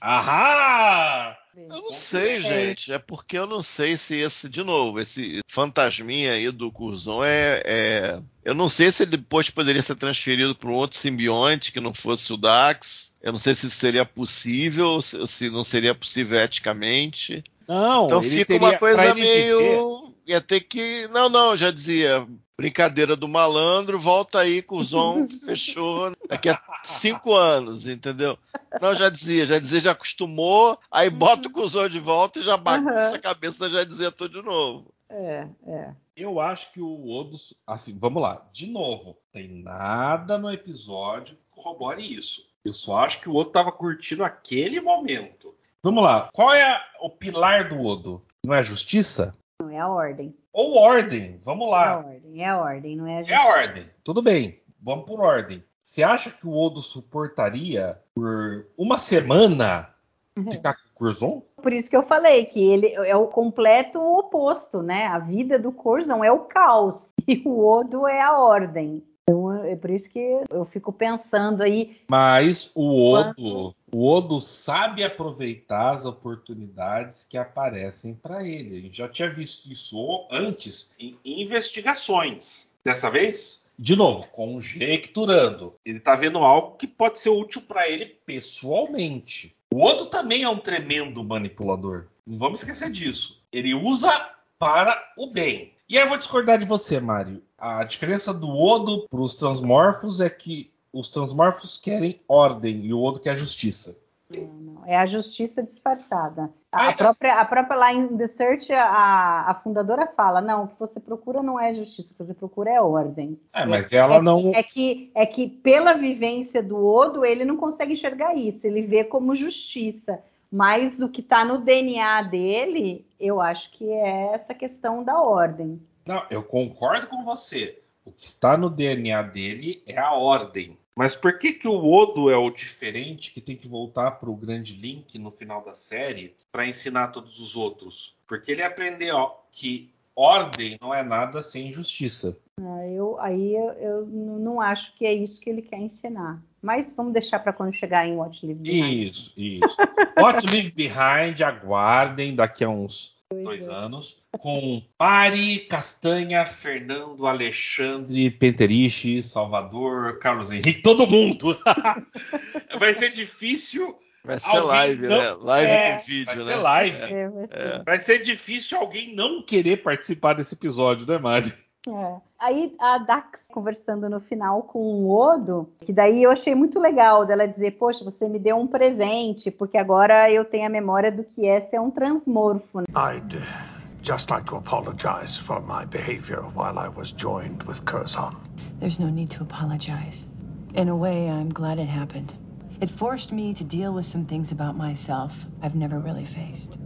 Ahá! Eu não sei, gente. É porque eu não sei se esse, de novo, esse fantasminha aí do Curzon é, é... Eu não sei se ele depois poderia ser transferido para um outro simbionte que não fosse o Dax. Eu não sei se isso seria possível, se, se não seria possível eticamente. Não, então ele fica teria, uma coisa meio... Viver... Ia ter que... Não, não, já dizia... Brincadeira do malandro, volta aí, Curzon fechou daqui a cinco anos, entendeu? Não, já dizia, já dizia, já acostumou, aí bota o Curzon de volta e já bagunça uhum. a cabeça da já dizia tudo de novo. É, é. Eu acho que o Odo, assim, vamos lá, de novo, tem nada no episódio que corrobore isso. Eu só acho que o Odo estava curtindo aquele momento. Vamos lá, qual é a, o pilar do Odo? Não é a justiça? Não, é a ordem. Ou ordem, vamos lá. É a ordem, é a ordem, não é a justiça. É a ordem, tudo bem, vamos por ordem. Você acha que o Odo suportaria por uma semana ficar com o Curzon? Por isso que eu falei que ele é o completo oposto, né? A vida do Curzon é o caos e o Odo é a ordem. Então é por isso que eu fico pensando aí. Mas o Odo, quando... o Odo sabe aproveitar as oportunidades que aparecem para ele. A gente já tinha visto isso antes em investigações. Dessa vez, de novo, conjecturando. Ele está vendo algo que pode ser útil para ele pessoalmente. O Odo também é um tremendo manipulador. Não vamos esquecer disso. Ele usa para o bem. E aí eu vou discordar de você, Mário. A diferença do Odo para os transmorfos é que os transmorfos querem ordem e o Odo quer justiça. Não, não. É a justiça disfarçada. A, a, própria, a própria lá em The Search, a, a fundadora fala, não, o que você procura não é justiça, o que você procura é ordem. É, mas é, ela é não... Que, é, que, é que pela vivência do Odo, ele não consegue enxergar isso, ele vê como justiça. Mas o que está no D N A dele, eu acho que é essa questão da ordem. Não, eu concordo com você. O que está no D N A dele é a ordem. Mas por que, que o Odo é o diferente que tem que voltar para o grande Link no final da série para ensinar todos os outros? Porque ele aprendeu ó, que ordem não é nada sem justiça. Ah, eu, aí eu, eu não acho que é isso que ele quer ensinar. Mas vamos deixar para quando chegar em What Leave Behind. Isso, isso. What Leave Behind, aguardem daqui a uns dois anos. Com Mari, Castanha, Fernando, Alexandre, Penteriche, Salvador, Carlos Henrique, todo mundo. Vai ser difícil. Vai ser live, não... né? Live é, com vídeo, vai né? Ser live. É, vai, ser. É. Vai ser difícil alguém não querer participar desse episódio, né, Mari? É. Aí a Dax conversando no final com o Odo, que daí eu achei muito legal dela dizer, poxa, você me deu um presente, porque agora eu tenho a memória do que é ser um transmorfo. I'd just like to apologize for my behavior while I was joined with Curzon. There's no need to apologize. In a way, I'm glad it happened. It forced me to deal with some things about myself I've never really faced.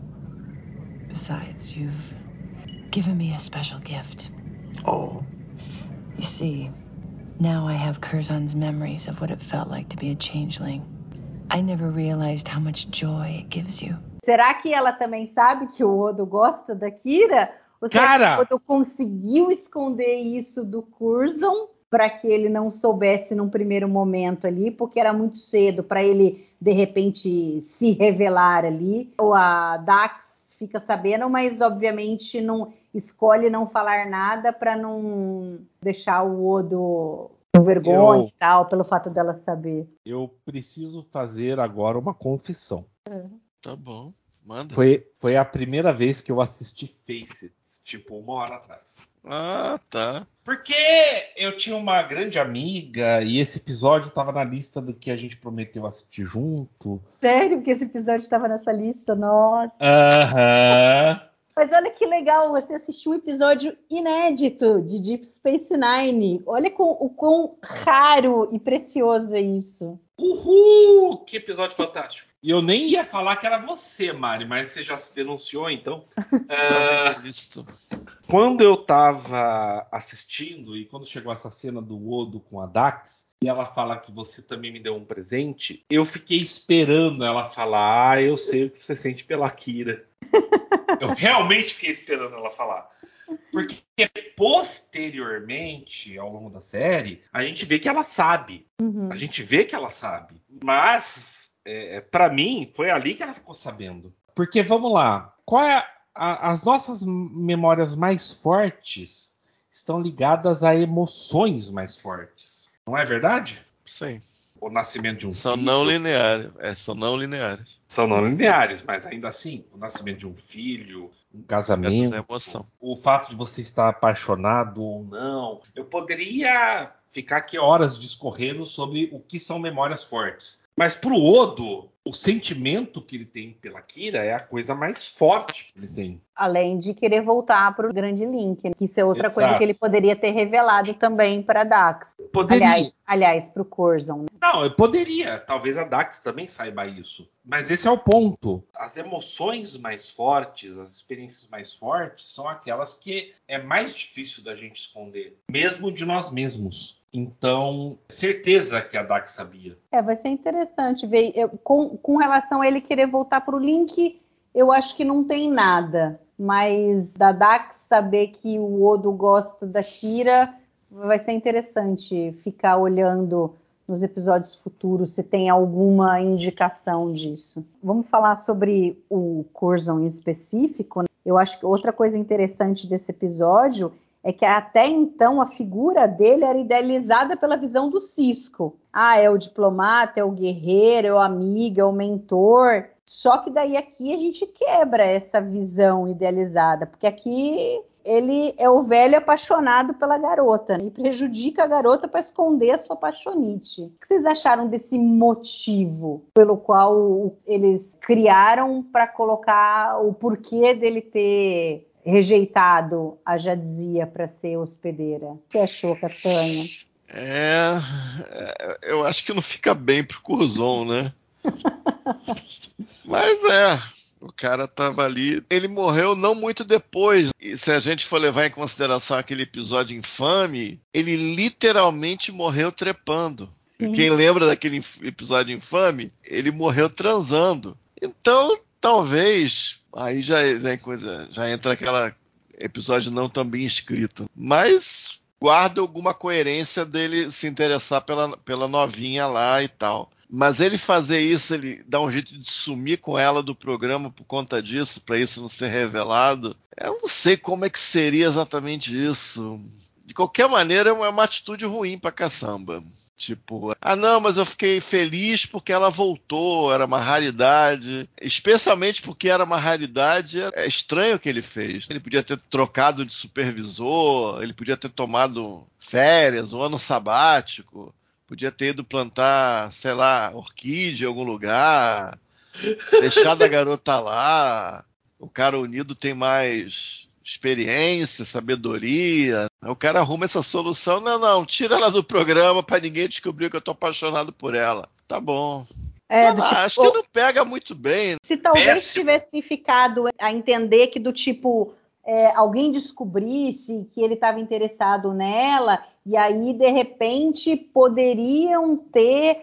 Besides, you've given me a special gift. Oh? You see, now I have Curzon's memories of what it felt like to be a changeling. I never realized how much joy it gives you. Será que ela também sabe que o Odo gosta da Kira? Ou será Cara! que o Odo conseguiu esconder isso do Curzon para que ele não soubesse num primeiro momento ali, porque era muito cedo para ele, de repente, se revelar ali? Ou a Dax fica sabendo, mas obviamente não escolhe não falar nada para não deixar o Odo com vergonha eu, e tal, pelo fato dela saber. Eu preciso fazer agora uma confissão. É. Tá bom, manda. Foi, foi a primeira vez que eu assisti Face, tipo uma hora atrás. Ah, tá. Porque eu tinha uma grande amiga e esse episódio estava na lista do que a gente prometeu assistir junto. Sério que esse episódio estava nessa lista? Nossa. Aham. Uhum. Mas olha que legal, você assistiu um episódio inédito de Deep Space Nine. Olha com, o quão raro e precioso é isso. Uhul! Que episódio fantástico. E eu nem ia falar que era você, Mari, mas você já se denunciou, então. Tá visto. Quando eu tava assistindo, e quando chegou essa cena do Odo com a Dax, e ela fala que você também me deu um presente, eu fiquei esperando ela falar, ah, eu sei o que você sente pela Kira. Eu realmente fiquei esperando ela falar. Porque posteriormente, ao longo da série, a gente vê que ela sabe. Uhum. A gente vê que ela sabe. Mas, é, para mim, foi ali que ela ficou sabendo. Porque, vamos lá, qual é a, as nossas memórias mais fortes estão ligadas a emoções mais fortes. Não é verdade? Sim. O nascimento de um São filho. não lineares. É, são não lineares. São não lineares, mas ainda assim, o nascimento de um filho, um casamento, É emoção. o fato de você estar apaixonado ou não. Eu poderia ficar aqui horas discorrendo sobre o que são memórias fortes. Mas pro Odo, o sentimento que ele tem pela Kira é a coisa mais forte que ele tem. Além de querer voltar para o grande Link, né? Que isso é outra Exato. coisa que ele poderia ter revelado também para Dax. Poderia. Aliás, aliás para o Curzon. Né? Não, eu poderia. Talvez a Dax também saiba isso. Mas esse é o ponto. As emoções mais fortes, as experiências mais fortes, são aquelas que é mais difícil da gente esconder, mesmo de nós mesmos. Então, certeza que a Dax sabia. É, vai ser interessante ver. Eu, com, com relação a ele querer voltar para o Link, eu acho que não tem nada. Mas da Dax saber que o Odo gosta da Kira, vai ser interessante ficar olhando nos episódios futuros se tem alguma indicação disso. Vamos falar sobre o Curzon em específico. Né? Eu acho que outra coisa interessante desse episódio é que até então a figura dele era idealizada pela visão do Sisko. Ah, é o diplomata, é o guerreiro, é o amigo, é o mentor. Só que daí aqui a gente quebra essa visão idealizada, porque aqui ele é o velho apaixonado pela garota, né? E prejudica a garota para esconder a sua paixonite. O que vocês acharam desse motivo pelo qual eles criaram para colocar o porquê dele ter rejeitado a Jadzia para ser hospedeira? O que achou, Castanha? É, eu acho que não fica bem pro Curzon, né? Mas é, o cara tava ali. Ele morreu não muito depois. E se a gente for levar em consideração aquele episódio infame, ele literalmente morreu trepando. Sim. Quem lembra daquele episódio infame, ele morreu transando. Então, talvez, aí já, já, coisa, já entra aquele episódio não tão bem escrito. Mas guarda alguma coerência dele se interessar pela, pela novinha lá e tal. Mas ele fazer isso, ele dá um jeito de sumir com ela do programa por conta disso, para isso não ser revelado. Eu não sei como é que seria exatamente isso. De qualquer maneira, é uma, é uma atitude ruim pra caçamba. Tipo, ah não, mas eu fiquei feliz porque ela voltou, era uma raridade. Especialmente porque era uma raridade, é estranho o que ele fez. Ele podia ter trocado de supervisor, ele podia ter tomado férias, um ano sabático. Podia ter ido plantar, sei lá, orquídea em algum lugar, deixado a garota lá. O cara unido tem mais experiência, sabedoria. O cara arruma essa solução. Não, não, tira ela do programa para ninguém descobrir que eu tô apaixonado por ela. Tá bom. É, lá, tipo, acho que não pega muito bem. Se talvez Péssimo. tivesse ficado a entender que do tipo... É, alguém descobrisse que ele estava interessado nela e aí, de repente, poderiam ter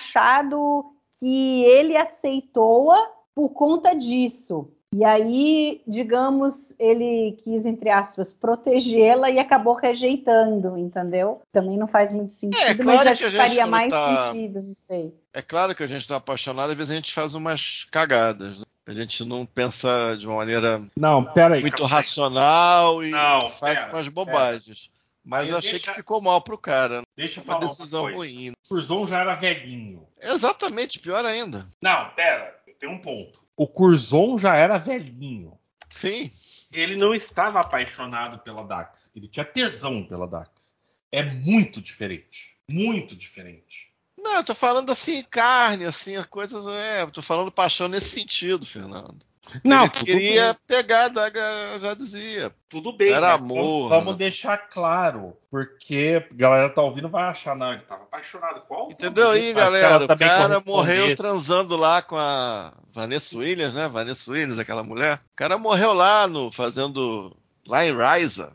achado que ele aceitou-a por conta disso. E aí, digamos, ele quis, entre aspas, protegê-la e acabou rejeitando, entendeu? Também não faz muito sentido, é, claro, mas acho que faria mais tá... sentido, não sei. É claro que a gente está apaixonado, às vezes a gente faz umas cagadas, né? A gente não pensa de uma maneira não, pera aí, muito calma. racional e não, faz pera, umas bobagens. Pera. Mas aí eu achei deixa... que ficou mal pro cara. Deixa eu uma falar decisão uma ruim. O Curzon já era velhinho. Exatamente, pior ainda. Não, pera, tem um ponto. O Curzon já era velhinho. Sim. Ele não estava apaixonado pela Dax. Ele tinha tesão pela Dax. É muito diferente. Muito diferente. Não, eu tô falando assim, carne, assim, as coisas. É, eu tô falando paixão nesse sentido, Fernando. Não, ele tudo queria bem. pegar a daga, eu já dizia. Tudo bem, Era mas amor, vamos, vamos né? deixar claro, porque a galera tá ouvindo vai achar, não, ele tava apaixonado. Qual? Entendeu aí, Mas que galera? ela O também cara morreu correspondesse. transando lá com a Vanessa Williams, né? Vanessa Williams, aquela mulher. O cara morreu lá no fazendo lá em Ryza.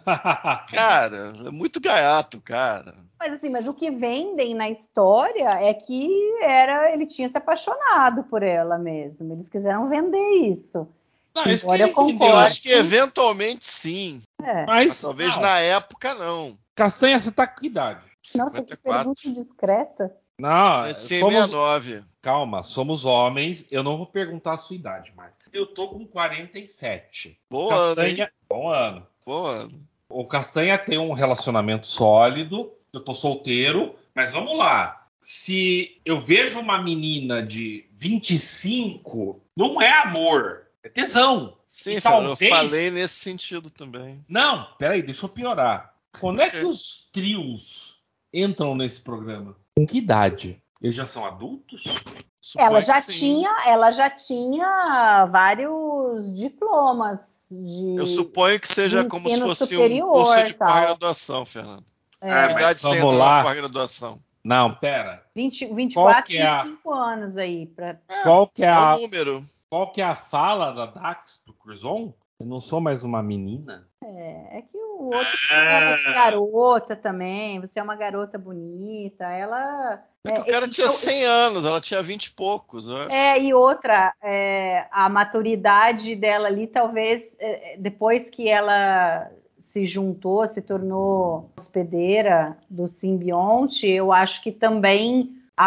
Cara, é muito gaiato, cara. Mas assim, mas o que vendem na história é que era ele tinha se apaixonado por ela mesmo. Eles quiseram vender isso. Não, isso que Embora eu ele vendeu, Eu concorde. acho que eventualmente sim, É. mas Mas, talvez não, na época não. Castanha, você tá com que idade? Nossa, que cinquenta e pergunta quatro. discreta. Não, Nasci em somos... sessenta e nove. Calma, somos homens, eu não vou perguntar a sua idade, Marco. Eu tô com quarenta e sete. Bom ano, Castanha, hein? bom ano. Bom ano. O Castanha tem um relacionamento sólido, eu tô solteiro, mas vamos lá. Se eu vejo uma menina de vinte e cinco, não é amor, é tesão. Sim, E Fernando, eu talvez... falei nesse sentido também. Não, peraí, deixa eu piorar. Quando é Ok. que os trios entram nesse programa? Com que idade? Eles já são adultos? Suponho Ela que já sim. tinha, ela já tinha vários diplomas de, Eu suponho que seja de como se ensino fosse superior, um curso de tal. pós-graduação, Fernando. É, Que mas idade você vamos entra na lá. pós-graduação? Não, pera. vinte, Qual 24, que é a, 25 anos aí. Pra... qual que é É a, um número. qual que é a fala da Dax pro Curzon? Eu não sou mais uma menina. É, é que o outro Ah. era de garota também. Você é uma garota bonita. Ela. É que o É, cara e- tinha eu- cem anos, ela tinha vinte e poucos. Eu acho. É, e outra, é, a maturidade dela ali, talvez, é, depois que ela se juntou, se tornou hospedeira do simbionte, eu acho que também a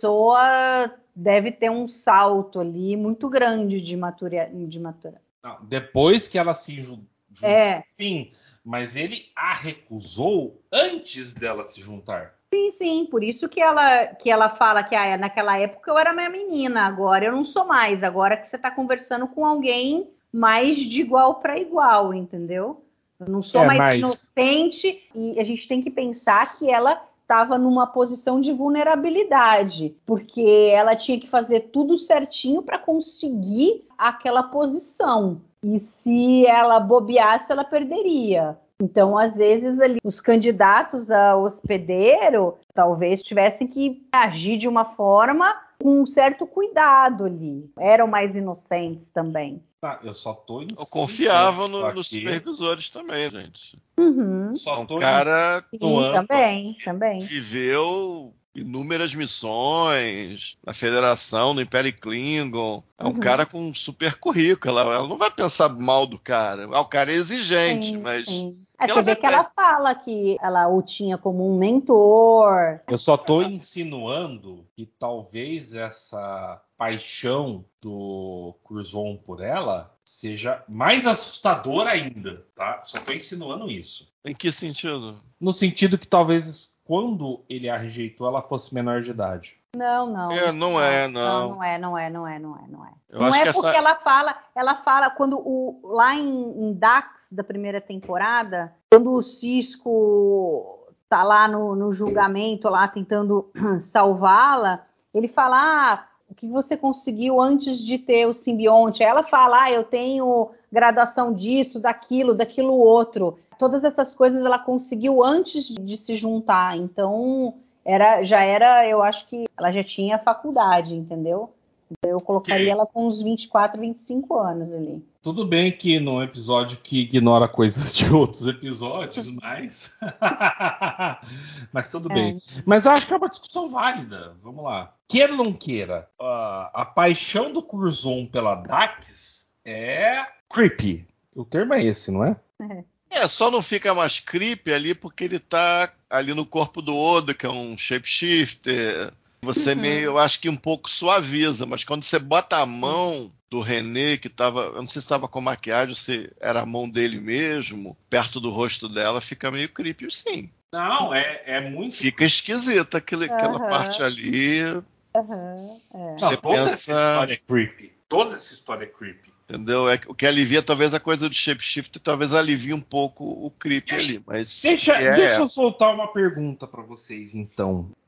pessoa deve ter um salto ali muito grande de matura, de matura. Não, depois que ela se juntou, É. sim, mas ele a recusou antes dela se juntar. Sim, sim, por isso que ela, que ela fala que ah, naquela época eu era minha menina, agora eu não sou mais, agora que você está conversando com alguém mais de igual para igual, entendeu? Eu não sou É, mais mas- inocente e a gente tem que pensar que ela estava numa posição de vulnerabilidade, porque ela tinha que fazer tudo certinho para conseguir aquela posição. E se ela bobeasse, ela perderia. Então, às vezes, ali, os candidatos a hospedeiro talvez tivessem que agir de uma forma com um certo cuidado ali. Eram mais inocentes também. Tá, eu só tô Eu insinuando confiava no- aqui, nos supervisores também, gente. Uhum. Só Um tô cara Sim, insinuando também, também. viveu inúmeras missões na Federação, no Império Klingon. É um Uhum. cara com um super currículo. Ela, ela não vai pensar mal do cara. Ah, o cara é exigente, Sim, mas... sim. É, ela você vê vai que ela fala que ela o tinha como um mentor. Eu só tô insinuando que talvez essa paixão do Curzon por ela seja mais assustadora ainda, tá? Só tô insinuando isso. Em que sentido? No sentido que talvez quando ele a rejeitou, ela fosse menor de idade. Não, não. É, não é, não. Não, não é, não é, não é, não é, não é. Eu Não acho é que porque essa... ela fala, ela fala quando o lá em, em Dax da primeira temporada, quando o Cisco tá lá no, no julgamento lá tentando salvá-la, ele fala: ah, o que você conseguiu antes de ter o simbionte? Aí ela fala: ah, eu tenho graduação disso, daquilo, daquilo outro. Todas essas coisas ela conseguiu antes de se juntar. Então era, já era, eu acho que ela já tinha faculdade, entendeu? Então eu colocaria Ok. ela com uns vinte e quatro, vinte e cinco anos ali. Tudo bem que num episódio que ignora coisas de outros episódios, mas. mas tudo bem. Mas eu acho que é uma discussão válida. Vamos lá. Queira ou não queira, a, a paixão do Curzon pela Dax é creepy. O termo é esse, não é? É, só não fica mais creepy ali porque ele tá ali no corpo do Odo, que é um shapeshifter. Você Uhum. meio, eu acho que um pouco suaviza, mas quando você bota a mão do René, que tava, eu não sei se estava com maquiagem ou se era a mão dele mesmo, perto do rosto dela, fica meio creepy, sim. Não, é, é muito. Fica esquisita aquele, aquela Aham. parte ali. Uhum, é. Não, Você toda pensa- essa história é creepy. Toda essa história é creepy. Entendeu? É, o que alivia talvez a coisa do shapeshifter, talvez alivie um pouco o creepy ali, mas Deixa, é, deixa eu soltar uma pergunta para vocês, então.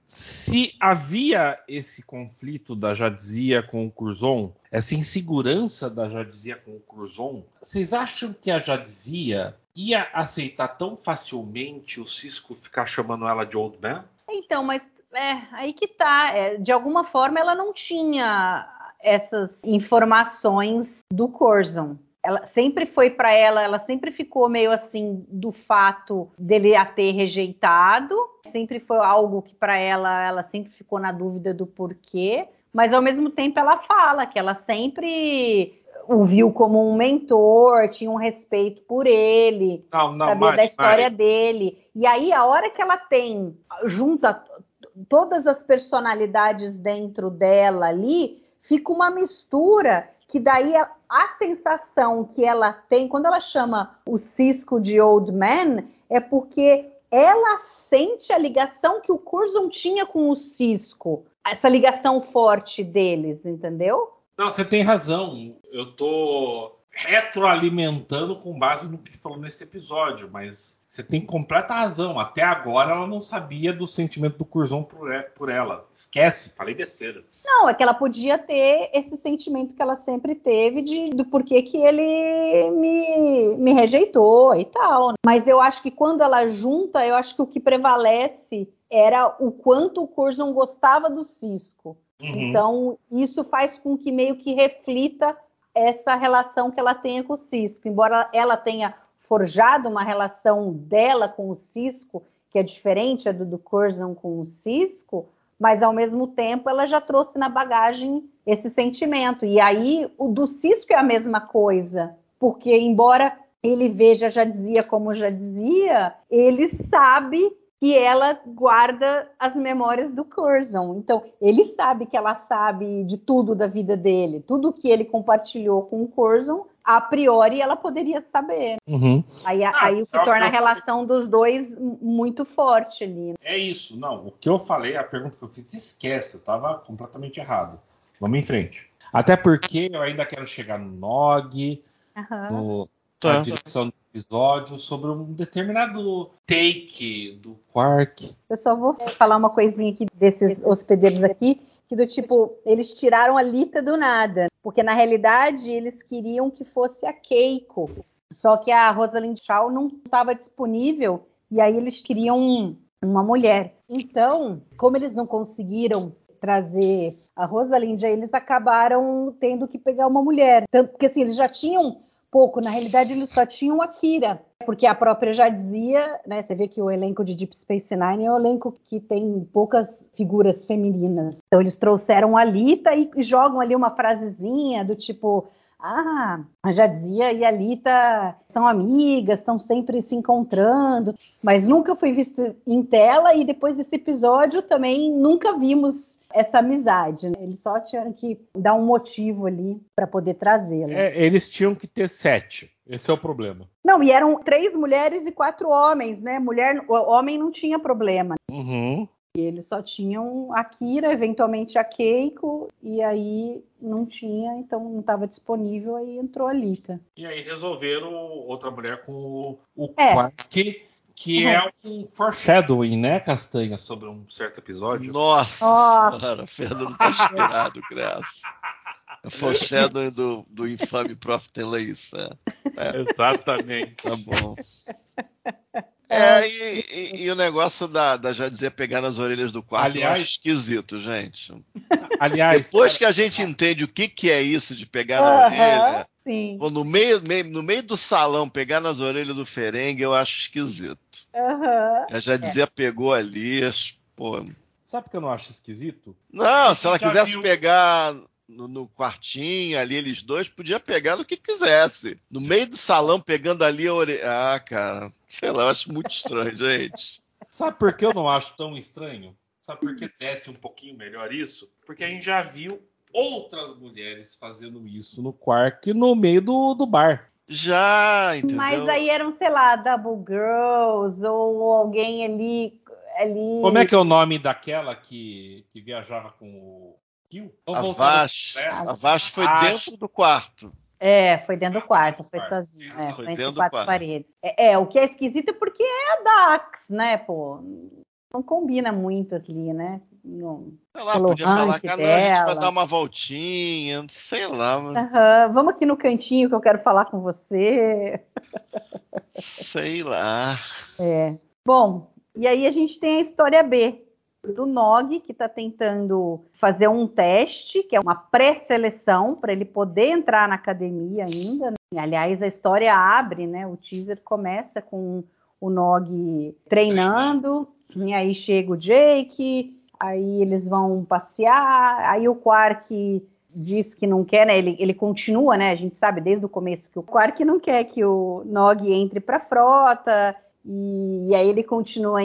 Se havia esse conflito da Jadzia com o Curzon, essa insegurança da Jadzia com o Curzon, vocês acham que a Jadzia ia aceitar tão facilmente o Sisko ficar chamando ela de Old Man? Então, mas é aí que tá. É, de alguma forma ela não tinha essas informações do Curzon. Ela sempre foi para ela, ela sempre ficou meio assim do fato dele a ter rejeitado. Sempre foi algo que para ela, ela sempre ficou na dúvida do porquê. Mas ao mesmo tempo ela fala que ela sempre o viu como um mentor, tinha um respeito por ele, não, não, sabia Mari, da história Mari. dele. E aí a hora que ela tem, junta todas as personalidades dentro dela ali, fica uma mistura que daí a, a sensação que ela tem, quando ela chama o Sisko de Old Man, é porque ela sente a ligação que o Curzon tinha com o Sisko, essa ligação forte deles, entendeu? Não, você tem razão. Eu tô retroalimentando com base no que falou nesse episódio, mas você tem completa razão. Até agora ela não sabia do sentimento do Curzon por, por ela. Esquece, falei besteira. Não, é que ela podia ter esse sentimento que ela sempre teve de, do porquê que ele me, me rejeitou e tal. Mas eu acho que quando ela junta, eu acho que o que prevalece era o quanto o Curzon gostava do Sisko. Uhum. Então, isso faz com que meio que reflita essa relação que ela tenha com o Sisko. Embora ela tenha forjado uma relação dela com o Sisko, que é diferente do, do Curzon com o Sisko, mas ao mesmo tempo ela já trouxe na bagagem esse sentimento. E aí o do Sisko é a mesma coisa, porque embora ele veja, já dizia como já dizia, ele sabe que ela guarda as memórias do Curzon. Então, ele sabe que ela sabe de tudo da vida dele. Tudo que ele compartilhou com o Curzon, a priori, ela poderia saber. Uhum. Aí, ah, aí o que torna a relação falei. dos dois muito forte ali. É isso. Não, o que eu falei, a pergunta que eu fiz, esquece. Eu estava completamente errado. Vamos em frente. Até porque eu ainda quero chegar no Nog, uhum. no... Tá. A direção do episódio sobre um determinado take do Quark. Eu só vou falar uma coisinha aqui desses hospedeiros aqui, que do tipo, eles tiraram a Lita do nada, porque na realidade eles queriam que fosse a Keiko, só que a Rosalind Shaw não estava disponível, e aí eles queriam uma mulher. Então, como eles não conseguiram trazer a Rosalind, aí eles acabaram tendo que pegar uma mulher, tanto porque assim, eles já tinham pouco, na realidade eles só tinham a Kira, porque a própria já dizia, né, você vê que o elenco de Deep Space Nine é um elenco que tem poucas figuras femininas, então eles trouxeram a Lita e jogam ali uma frasezinha do tipo, ah, a Jadzia e a Lita são amigas, estão sempre se encontrando, mas nunca foi visto em tela e depois desse episódio também nunca vimos essa amizade, né? Eles só tinham que dar um motivo ali para poder trazê-la. É, eles tinham que ter sete. Esse é o problema. Não, e eram três mulheres e quatro homens, né? Mulher, o homem não tinha problema. Uhum. E eles só tinham a Kira, eventualmente a Keiko, e aí não tinha, então não estava disponível, aí entrou a Lita. E aí resolveram outra mulher com o, o é. Quark, que uhum. é um foreshadowing, né, Castanha, sobre um certo episódio. Nossa, Nossa. Senhora, o Fernando tá inspirado, graças. É foreshadowing do, do infame Prophet Leissa. É. Exatamente. Tá bom. É, e, e, e o negócio da, da Jadzia pegar nas orelhas do quarto, aliás, eu acho esquisito, gente. Aliás, depois que a gente entende o que, que é isso de pegar na uh-huh, orelha, sim. no, meio, meio, no meio do salão, pegar nas orelhas do Ferengue, eu acho esquisito. Uh-huh. A Jadzia é. pegou ali, pô. Sabe por que eu não acho esquisito? Não, se ela quisesse viu... pegar no, no quartinho ali, eles dois, podia pegar no que quisesse. No meio do salão, pegando ali a orelha. Ah, cara, sei lá, eu acho muito estranho, gente. Sabe por que eu não acho tão estranho? Sabe por que desce um pouquinho melhor isso? Porque a gente já viu outras mulheres fazendo isso no Quark no meio do, do bar. Já, entendeu? Mas aí eram, sei lá, Double Girls ou alguém ali... ali... Como é que é o nome daquela que, que viajava com o Kill? A Vash. A Vash foi Vash. dentro do quarto. É, foi dentro do quarto, foi sozinho. É, foi, foi entre quatro paredes. É, é, o que é esquisito é porque é a Dax, né, pô? não combina muito ali, né? No, sei lá, podia falar que ah, não, a gente vai dar uma voltinha, sei lá. Mas... Uhum, vamos aqui no cantinho que eu quero falar com você. Sei lá. É. Bom, e aí a gente tem a história B, do Nog, que está tentando fazer um teste, que é uma pré-seleção, para ele poder entrar na academia ainda. Né? Aliás, a história abre, né? O teaser começa com o Nog treinando, e aí chega o Jake, aí eles vão passear, aí o Quark diz que não quer, né? Ele, ele continua, né? A gente sabe desde o começo que o Quark não quer que o Nog entre para a frota, e, e aí ele continua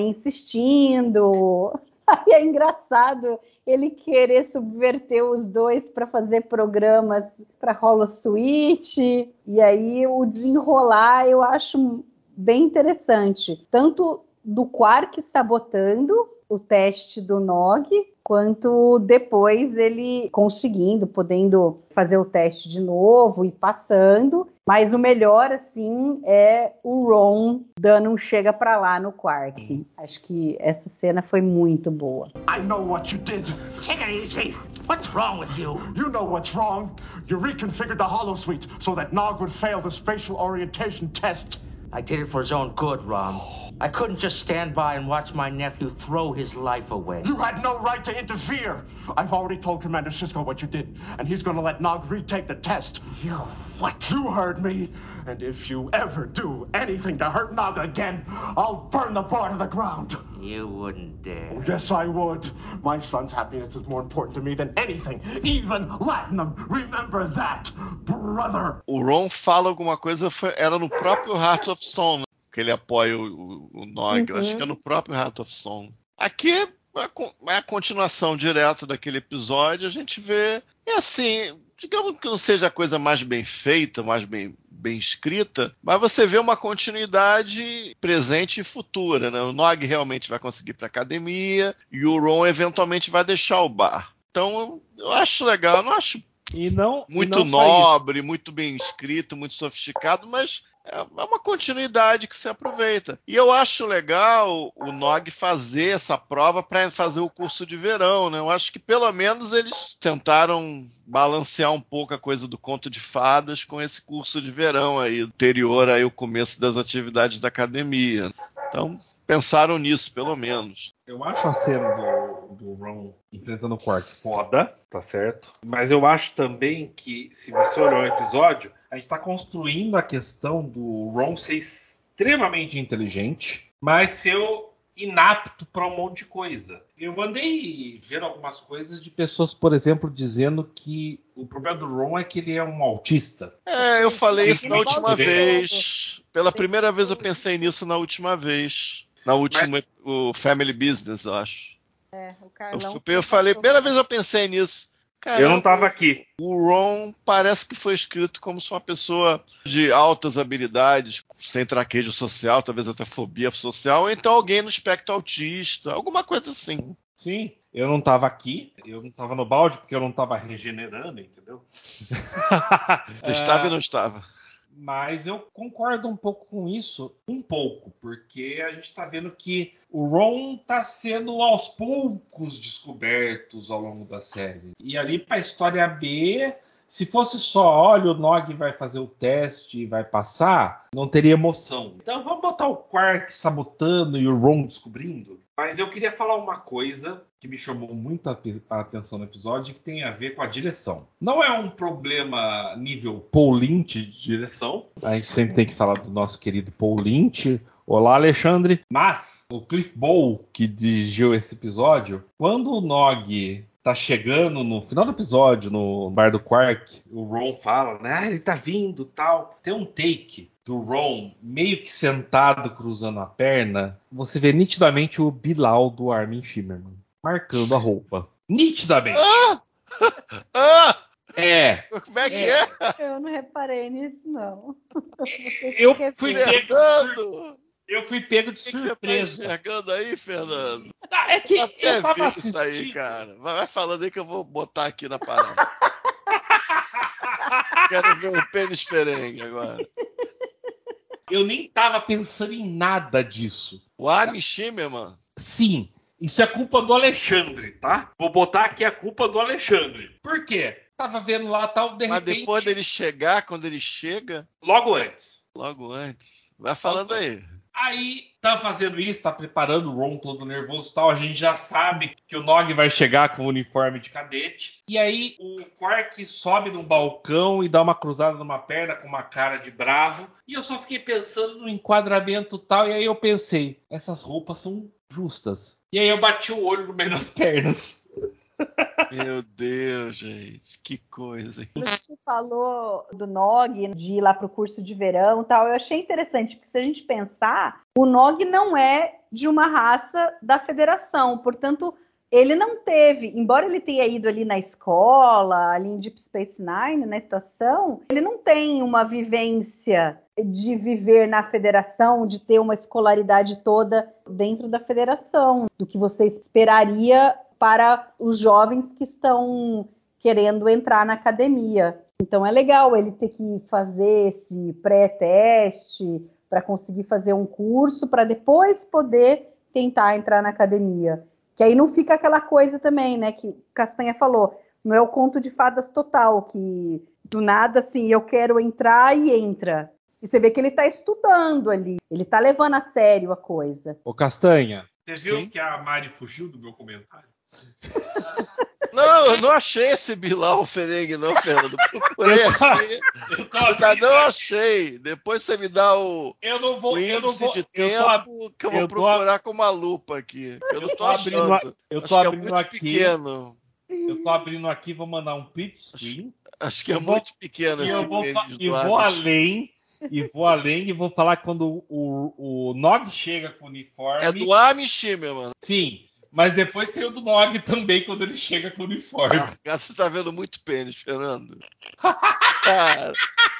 insistindo. Aí é engraçado ele querer subverter os dois para fazer programas para Holosuite, e aí o desenrolar eu acho bem interessante, tanto do Quark sabotando o teste do Nog, quanto depois ele conseguindo, podendo fazer o teste de novo e passando. Mas o melhor, assim, é o Ron dando um chega pra lá no Quark. Acho que essa cena foi muito boa. I know what you did. Take it easy. What's wrong with you? You know what's wrong. You reconfigured the holosuite so that Nog would fail the spatial orientation test. I did it for his own good, Rom. I couldn't just stand by and watch my nephew throw his life away. You had no right to interfere. I've already told Commander Sisko what you did, and he's going to let Nog retake the test. You what? You heard me. And if you ever do anything to hurt Nog again, I'll burn the board to the ground. You wouldn't dare. Oh, yes, I would. My son's happiness is more important to me than anything, even Latinum. Remember that, brother. O Ron fala alguma coisa, foi, era no próprio Heart of Stone, que ele apoia o, o, o Nog. Uhum. Eu acho que é no próprio Heart of Stone. Aqui é a, é a continuação direta daquele episódio. A gente vê, é assim, digamos que não seja a coisa mais bem feita, mais bem, bem escrita, mas você vê uma continuidade presente e futura, né? O Nog realmente vai conseguir ir para a academia e o Ron eventualmente vai deixar o bar. Então, eu acho legal, eu não acho e não, muito e não nobre, muito bem escrito, muito sofisticado, mas é uma continuidade que se aproveita. E eu acho legal o Nog fazer essa prova para fazer o curso de verão, né? Eu acho que pelo menos eles tentaram balancear um pouco a coisa do conto de fadas com esse curso de verão aí, anterior aí ao começo das atividades da academia. Então, pensaram nisso, pelo menos. Eu acho a cena do, do Ron enfrentando o Quark foda, tá certo? Mas eu acho também que, se você olhar o episódio, a gente tá construindo a questão do Ron ser extremamente inteligente, mas ser inapto para um monte de coisa. Eu andei vendo algumas coisas de pessoas, por exemplo, dizendo que o problema do Ron é que ele é um autista. É, eu falei isso na última vez. Pela primeira vez eu pensei nisso na última vez. Na última, mas... o Family Business, eu acho. É, o Carlão. Eu, eu falei, primeira vez eu pensei nisso. Caramba, eu não tava aqui. O Ron parece que foi escrito como se uma pessoa de altas habilidades, sem traquejo social, talvez até fobia social, ou então alguém no espectro autista, alguma coisa assim. Sim, eu não tava aqui, eu não tava no balde porque eu não tava regenerando, entendeu? Você estava e não estava. Mas eu concordo um pouco com isso, um pouco, porque a gente está vendo que o Ron está sendo aos poucos descobertos ao longo da série. E ali para a história B, se fosse só, olha, o Nog vai fazer o teste e vai passar, não teria emoção. Então vamos botar o Quark sabotando e o Ron descobrindo. Mas eu queria falar uma coisa que me chamou muito a atenção no episódio, que tem a ver com a direção. Não é um problema nível Paul Lynch de direção. A gente sempre tem que falar do nosso querido Paul Lynch. Olá, Alexandre. Mas o Cliff Bole, que dirigiu esse episódio, quando o Nog tá chegando no final do episódio, no bar do Quark, o Ron fala, né? Ah, ele tá vindo, tal. Tem um take do Ron meio que sentado, cruzando a perna. Você vê nitidamente o Bilal do Armin Shimmerman marcando a roupa. Nitidamente. Ah! Ah! É. Como é que é? é? Eu não reparei nisso, não. Eu fui pego de, eu fui pego de que surpresa. Que você tá enxergando aí, Fernando? Não, é que eu até eu tava vi assistindo. Isso aí, cara. Vai falando aí que eu vou botar aqui na parada. Quero ver o pênis perengue agora. Eu nem tava pensando em nada disso. O Armin Shimmerman? Sim. Isso é culpa do Alexandre, tá? Vou botar aqui a culpa do Alexandre. Por quê? Tava vendo lá tal, de Mas repente... depois dele chegar, quando ele chega... Logo antes. Logo antes. Vai falando aí. Aí, tá fazendo isso, tá preparando o Ron todo nervoso e tal. A gente já sabe que o Nog vai chegar com o uniforme de cadete. E aí, o Quark sobe no balcão e dá uma cruzada numa perna com uma cara de bravo. E eu só fiquei pensando no enquadramento e tal. E aí eu pensei, essas roupas são justas. E aí eu bati o olho no meio das pernas. Meu Deus, gente, que coisa. Você falou do Nog, de ir lá pro curso de verão e tal. Eu achei interessante, porque se a gente pensar, o Nog não é de uma raça da Federação. Portanto, ele não teve, embora ele tenha ido ali na escola, ali em Deep Space Nine, na estação, ele não tem uma vivência de viver na Federação, de ter uma escolaridade toda dentro da Federação, do que você esperaria para os jovens que estão querendo entrar na academia. Então é legal ele ter que fazer esse pré-teste para conseguir fazer um curso, para depois poder tentar entrar na academia. Que aí não fica aquela coisa também, né, que o Castanha falou, não é o conto de fadas total, que do nada, assim, eu quero entrar e entra. E você vê que ele está estudando ali, ele está levando a sério a coisa. Ô Castanha, você viu Sim? que a Mari fugiu do meu comentário? Não, eu não achei esse Bilal Ferengue, não, Fernando. Procurei Eu tô- aqui. Eu tô Ainda abrindo não aqui. achei. Depois você me dá o, Eu não vou, o eu não índice vou, de eu tempo tô, ab- que eu vou eu tô, procurar com uma lupa aqui. que Eu não eu tô tô abrindo, achando. a- eu Acho tô que é abrindo muito aqui, pequeno. eu tô abrindo aqui, vou mandar um print screen Acho que é E vou- muito pequeno e esse eu vou, fa- pênis e do vou Amish. além, e vou além e vou falar que quando o, o Nog chega com o uniforme, É do Amish, meu mano. sim, mas depois tem o do Nog também quando ele chega com o uniforme. Ah, você tá vendo muito pênis, Fernando. Cara,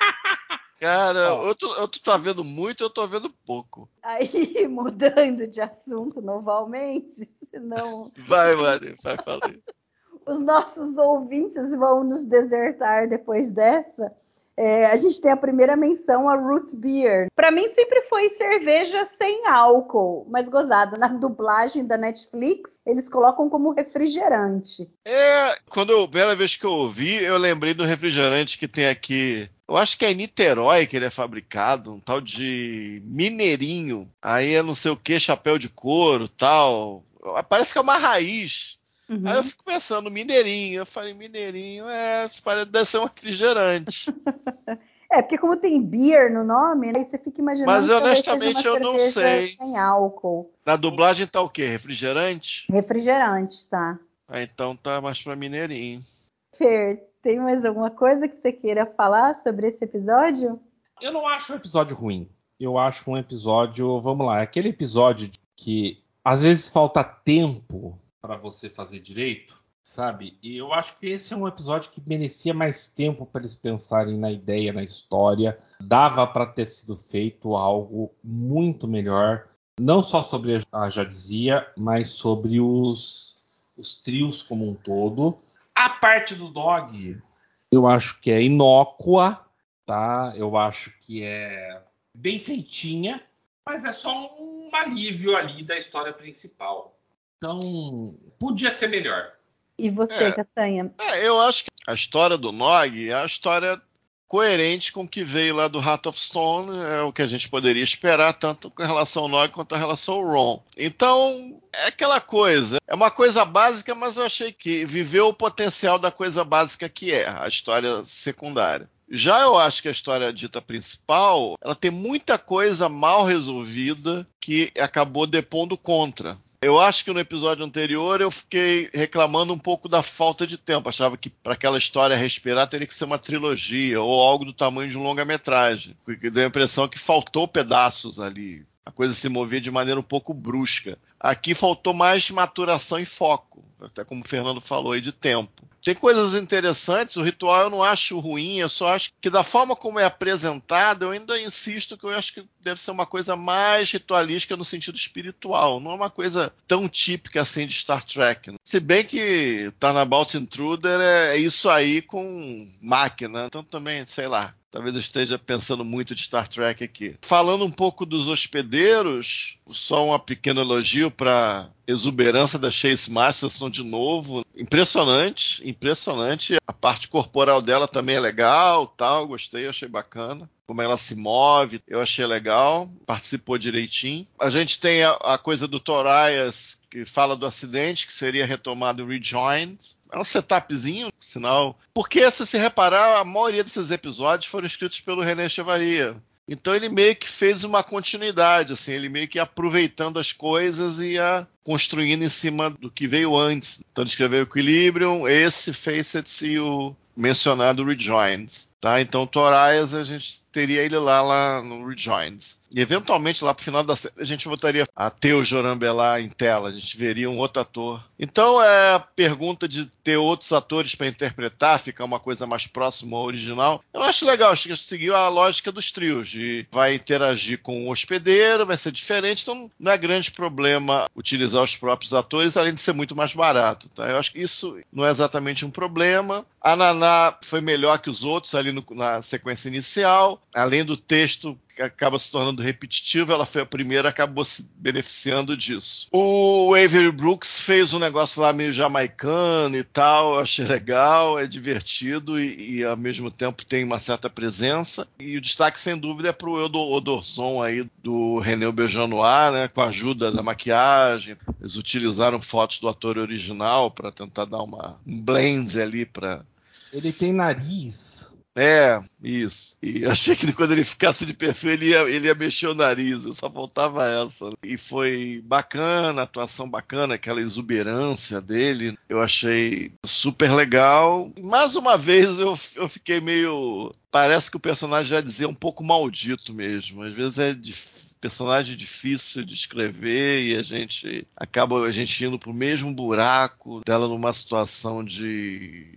cara Ó. ou, tu, ou tu tá vendo muito ou eu tô vendo pouco. Aí, mudando de assunto novamente, senão Vai, Mari, vai falar. os nossos ouvintes vão nos desertar depois dessa. É, a gente tem a primeira menção a Root Beer. Para mim sempre foi cerveja sem álcool, mas gozado. Na dublagem da Netflix, eles colocam como refrigerante. É, quando eu, a primeira vez que eu ouvi, eu lembrei do refrigerante que tem aqui. Eu acho que é em Niterói que ele é fabricado, um tal de Mineirinho. Aí é não sei o que, chapéu de couro, tal. Parece que é uma raiz. Uhum. Aí eu fico pensando, Mineirinho. Eu falei, Mineirinho, é, parece deve ser um refrigerante. É, porque como tem beer no nome, aí você fica imaginando Mas que talvez seja honestamente uma eu não cerveja sei. sem álcool. Na dublagem tá o quê? Refrigerante? Refrigerante, tá? Ah, então tá mais pra Mineirinho. Fer, tem mais alguma coisa que você queira falar sobre esse episódio? Eu não acho um episódio ruim. Eu acho um episódio, vamos lá, aquele episódio que às vezes falta tempo para você fazer direito, sabe? E eu acho que esse é um episódio que merecia mais tempo para eles pensarem na ideia, na história. Dava para ter sido feito algo muito melhor, não só sobre a Jadzia, mas sobre os, os trios como um todo. A parte do Dog, eu acho que é inócua, tá? Eu acho que é bem feitinha, mas é só um alívio ali da história principal. Então, podia ser melhor. E você, É. Castanha? É, eu acho que a história do Nog é a história coerente com o que veio lá do Heart of Stone, é o que a gente poderia esperar, tanto com relação ao Nog quanto a relação ao Ron. Então, é aquela coisa, é uma coisa básica, mas eu achei que viveu o potencial da coisa básica que é, a história secundária. Já eu acho que a história dita principal, ela tem muita coisa mal resolvida que acabou depondo contra. Eu acho que no episódio anterior eu fiquei reclamando um pouco da falta de tempo. Achava que para aquela história respirar teria que ser uma trilogia ou algo do tamanho de um longa-metragem. Porque deu a impressão que faltou pedaços ali. A coisa se movia de maneira um pouco brusca. Aqui faltou mais maturação e foco, até como o Fernando falou aí, de tempo. Tem coisas interessantes, o ritual eu não acho ruim, eu só acho que da forma como é apresentado, eu ainda insisto que eu acho que deve ser uma coisa mais ritualística no sentido espiritual, não é uma coisa tão típica assim de Star Trek. Né? Se bem que Turnabout Intruder é isso aí com máquina, então também, sei lá. Talvez eu esteja pensando muito de Star Trek aqui. Falando um pouco dos hospedeiros, só um pequeno elogio para exuberância da Chase Masterson de novo. Impressionante, impressionante. A parte corporal dela também é legal, tal, gostei, achei bacana. Como ela se move, eu achei legal, participou direitinho. A gente tem a, a coisa do Torias, que fala do acidente, que seria retomado em Rejoined. É um setupzinho, sinal. Porque, se você reparar, a maioria desses episódios foram escritos pelo René Chevaria. Então ele meio que fez uma continuidade, assim, ele meio que ia aproveitando as coisas e ia construindo em cima do que veio antes. Então ele escreveu Equilibrium, esse, Facets e o mencionado Rejoined. Tá? Então, Torias, a gente teria ele lá, lá no Rejoined. E, eventualmente, lá pro final da série, a gente voltaria a ter o Joran Belá em tela. A gente veria um outro ator. Então, é a pergunta de ter outros atores para interpretar, ficar uma coisa mais próxima ao original. Eu acho legal, acho que seguiu a lógica dos trios. De vai interagir com o hospedeiro, vai ser diferente. Então, não é grande problema utilizar os próprios atores, além de ser muito mais barato. Tá? Eu acho que isso não é exatamente um problema. A Naná foi melhor que os outros ali no, na sequência inicial. Além do texto que acaba se tornando repetitivo, ela foi a primeira, acabou se beneficiando disso. O Avery Brooks fez um negócio lá meio jamaicano e tal, eu achei legal, é divertido e, e ao mesmo tempo tem uma certa presença. E o destaque, sem dúvida, é pro Odorzon aí do René Auberjonois, né, com a ajuda da maquiagem. Eles utilizaram fotos do ator original para tentar dar uma, um blend ali para... Ele tem nariz. É, isso. E achei que quando ele ficasse de perfil, ele ia, ele ia mexer o nariz, só faltava essa. E foi bacana, a atuação bacana, aquela exuberância dele. Eu achei super legal. Mais uma vez eu, eu fiquei meio... Parece que o personagem já dizia um pouco maldito mesmo. Às vezes é difícil. Personagem difícil de escrever e a gente acaba a gente indo pro mesmo buraco dela numa situação de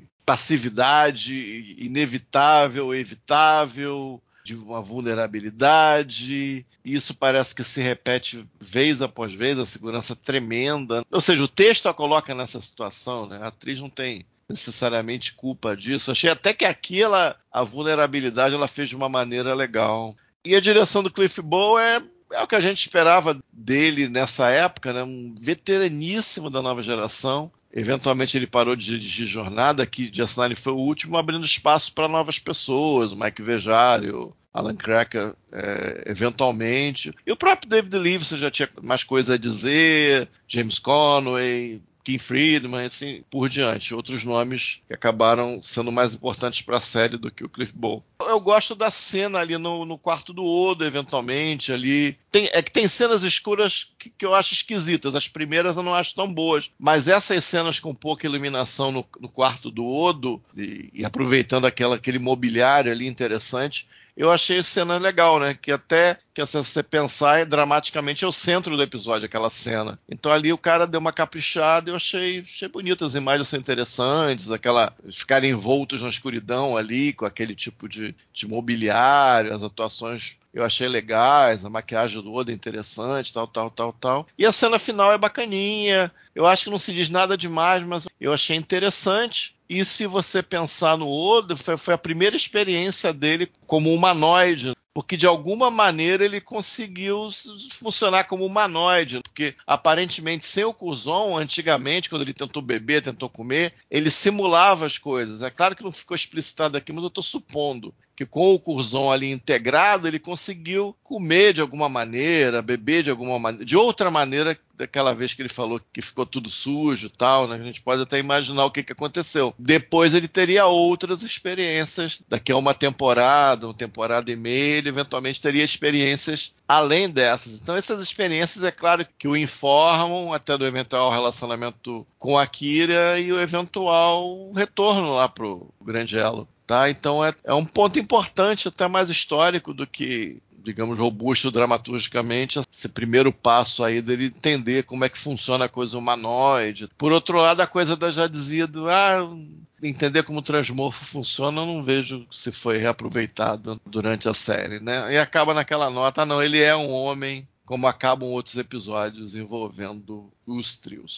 passividade inevitável, evitável, de uma vulnerabilidade. E isso parece que se repete vez após vez, a segurança tremenda. Ou seja, o texto a coloca nessa situação, né? A atriz não tem necessariamente culpa disso. Achei até que aqui ela, a vulnerabilidade ela fez de uma maneira legal. E a direção do Cliff Bole é É o que a gente esperava dele nessa época, né? Um veteraníssimo da nova geração. Eventualmente ele parou de dirigir Jornada, que de assinar ele foi o último, abrindo espaço para novas pessoas, o Mike Vejari, o Alan Cracker, é, eventualmente. E o próprio David Leavitt já tinha mais coisa a dizer, James Conway, Kim Friedman, assim, por diante. Outros nomes que acabaram sendo mais importantes para a série do que o Cliff Bole. Eu gosto da cena ali no, no quarto do Odo, eventualmente, ali. Tem, é que tem cenas escuras que, que eu acho esquisitas. As primeiras eu não acho tão boas. Mas essas cenas com pouca iluminação no, no quarto do Odo, e, e aproveitando aquela, aquele mobiliário ali interessante, eu achei a cena legal, né? Que até, que se você pensar, é, dramaticamente é o centro do episódio, aquela cena. Então ali o cara deu uma caprichada e eu achei, achei bonito. As imagens são interessantes, aquela, ficarem envoltos na escuridão ali, com aquele tipo de, de mobiliário, as atuações eu achei legais, a maquiagem do Odo é interessante, tal, tal, tal, tal. E a cena final é bacaninha. Eu acho que não se diz nada demais, mas eu achei interessante. E se você pensar no Odo, foi, foi a primeira experiência dele como humanoide, porque de alguma maneira ele conseguiu funcionar como humanoide, porque aparentemente sem o Curzon, antigamente, quando ele tentou beber, tentou comer, ele simulava as coisas. É claro que não ficou explicitado aqui, mas eu estou supondo que com o Curzon ali integrado, ele conseguiu comer de alguma maneira, beber de alguma maneira, de outra maneira, daquela vez que ele falou que ficou tudo sujo e tal, né? A gente pode até imaginar o que, que aconteceu. Depois ele teria outras experiências, daqui a uma temporada, uma temporada e meia, ele eventualmente teria experiências além dessas. Então essas experiências, é claro que o informam até do eventual relacionamento com a Kira e o eventual retorno lá pro Grande Elo. Tá? Então é, é um ponto importante, até mais histórico do que, digamos, robusto dramaturgicamente, esse primeiro passo aí dele entender como é que funciona a coisa humanoide. Por outro lado, a coisa da já dizia do ah, entender como o transmorfo funciona, eu não vejo se foi reaproveitado durante a série, né? E acaba naquela nota, ah, não, ele é um homem, como acabam outros episódios envolvendo os trios.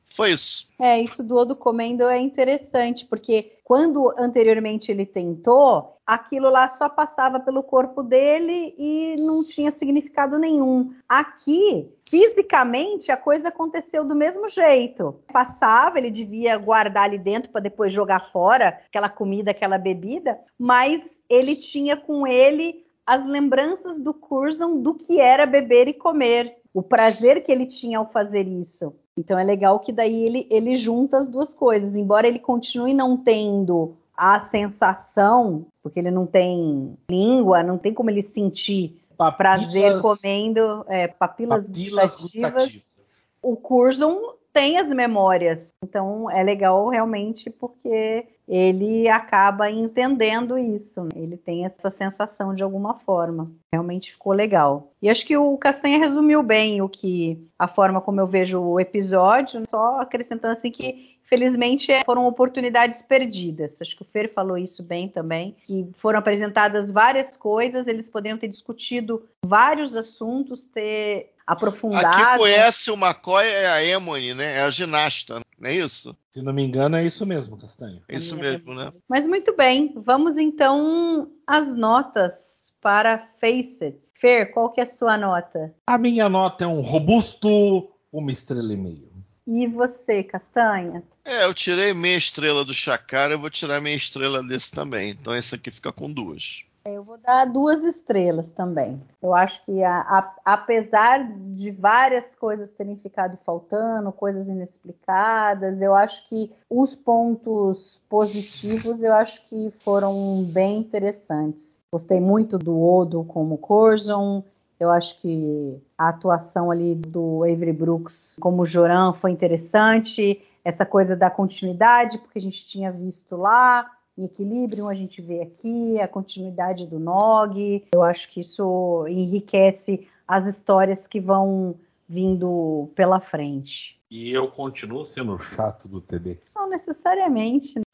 Foi isso. É, isso do Odo comendo é interessante, porque quando anteriormente ele tentou, aquilo lá só passava pelo corpo dele e não tinha significado nenhum. Aqui, fisicamente, a coisa aconteceu do mesmo jeito. Passava, ele devia guardar ali dentro para depois jogar fora aquela comida, aquela bebida, mas ele tinha com ele as lembranças do Curzon do que era beber e comer, o prazer que ele tinha ao fazer isso. Então é legal que daí ele, ele junta as duas coisas, embora ele continue não tendo a sensação, porque ele não tem língua, não tem como ele sentir Papilas, prazer comendo, é, papilas, papilas gustativas. gustativas. O Curzon tem as memórias, então é legal realmente porque ele acaba entendendo isso, ele tem essa sensação de alguma forma, realmente ficou legal. E acho que o Castanha resumiu bem o que, a forma como eu vejo o episódio, só acrescentando assim que felizmente foram oportunidades perdidas, acho que o Fer falou isso bem também, e foram apresentadas várias coisas, eles poderiam ter discutido vários assuntos, ter aprofundado. Aqui conhece o McCoy, é a Emony, né? É a ginasta, não é isso? Se não me engano, é isso mesmo, Castanho. É isso mesmo, né? Mas muito bem, vamos então às notas para Face It. Fer, qual que é a sua nota? A minha nota é um robusto uma estrela e meio. E você, Castanha? É, eu tirei meia estrela do Chacara, eu vou tirar meia estrela desse também. Então esse aqui fica com duas. Eu vou dar duas estrelas também. Eu acho que, a, a, apesar de várias coisas terem ficado faltando, coisas inexplicadas, eu acho que os pontos positivos, eu acho que foram bem interessantes. Gostei muito do Odo como Curzon. Eu acho que a atuação ali do Avery Brooks como Joran foi interessante. Essa coisa da continuidade, porque a gente tinha visto lá. Em Equilibrium a gente vê aqui a continuidade do Nog. Eu acho que isso enriquece as histórias que vão vindo pela frente. E eu continuo sendo chato do T B. Não necessariamente. Né?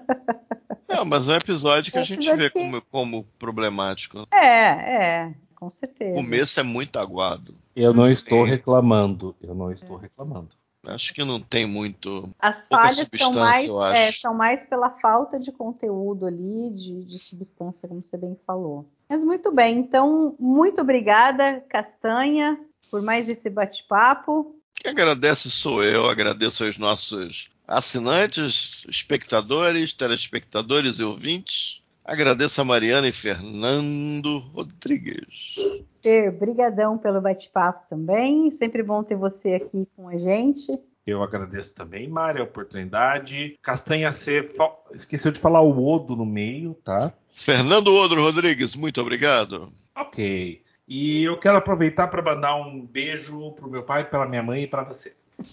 Não, mas é um episódio que é a gente vê que... como, como problemático. É, é, com certeza. O começo é muito aguado. Eu não estou é. reclamando. Eu não estou é. reclamando. Acho que não tem muito. As falhas são mais, é, são mais pela falta de conteúdo ali, de, de substância, como você bem falou. Mas muito bem, então, muito obrigada, Castanha, por mais esse bate-papo. Quem agradece sou eu, agradeço aos nossos assinantes, espectadores, telespectadores e ouvintes. Agradeço a Mariana e Fernando Rodrigues. Fer, brigadão pelo bate-papo também. Sempre bom ter você aqui com a gente. Eu agradeço também, Mari, a oportunidade. Castanha C, fa... esqueceu de falar o Odo no meio, tá? Fernando Odro Rodrigues, muito obrigado. Ok. E eu quero aproveitar para mandar um beijo pro meu pai, pela minha mãe e para você.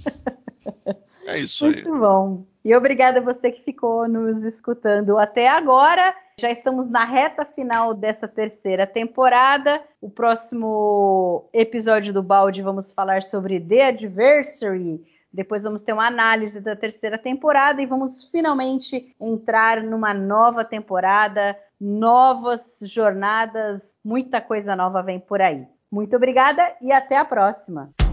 É isso aí. Muito bom. E obrigada a você que ficou nos escutando até agora. Já estamos na reta final dessa terceira temporada. O próximo episódio do Balde vamos falar sobre The Adversary. Depois vamos ter uma análise da terceira temporada e vamos finalmente entrar numa nova temporada, novas jornadas, muita coisa nova vem por aí. Muito obrigada e até a próxima.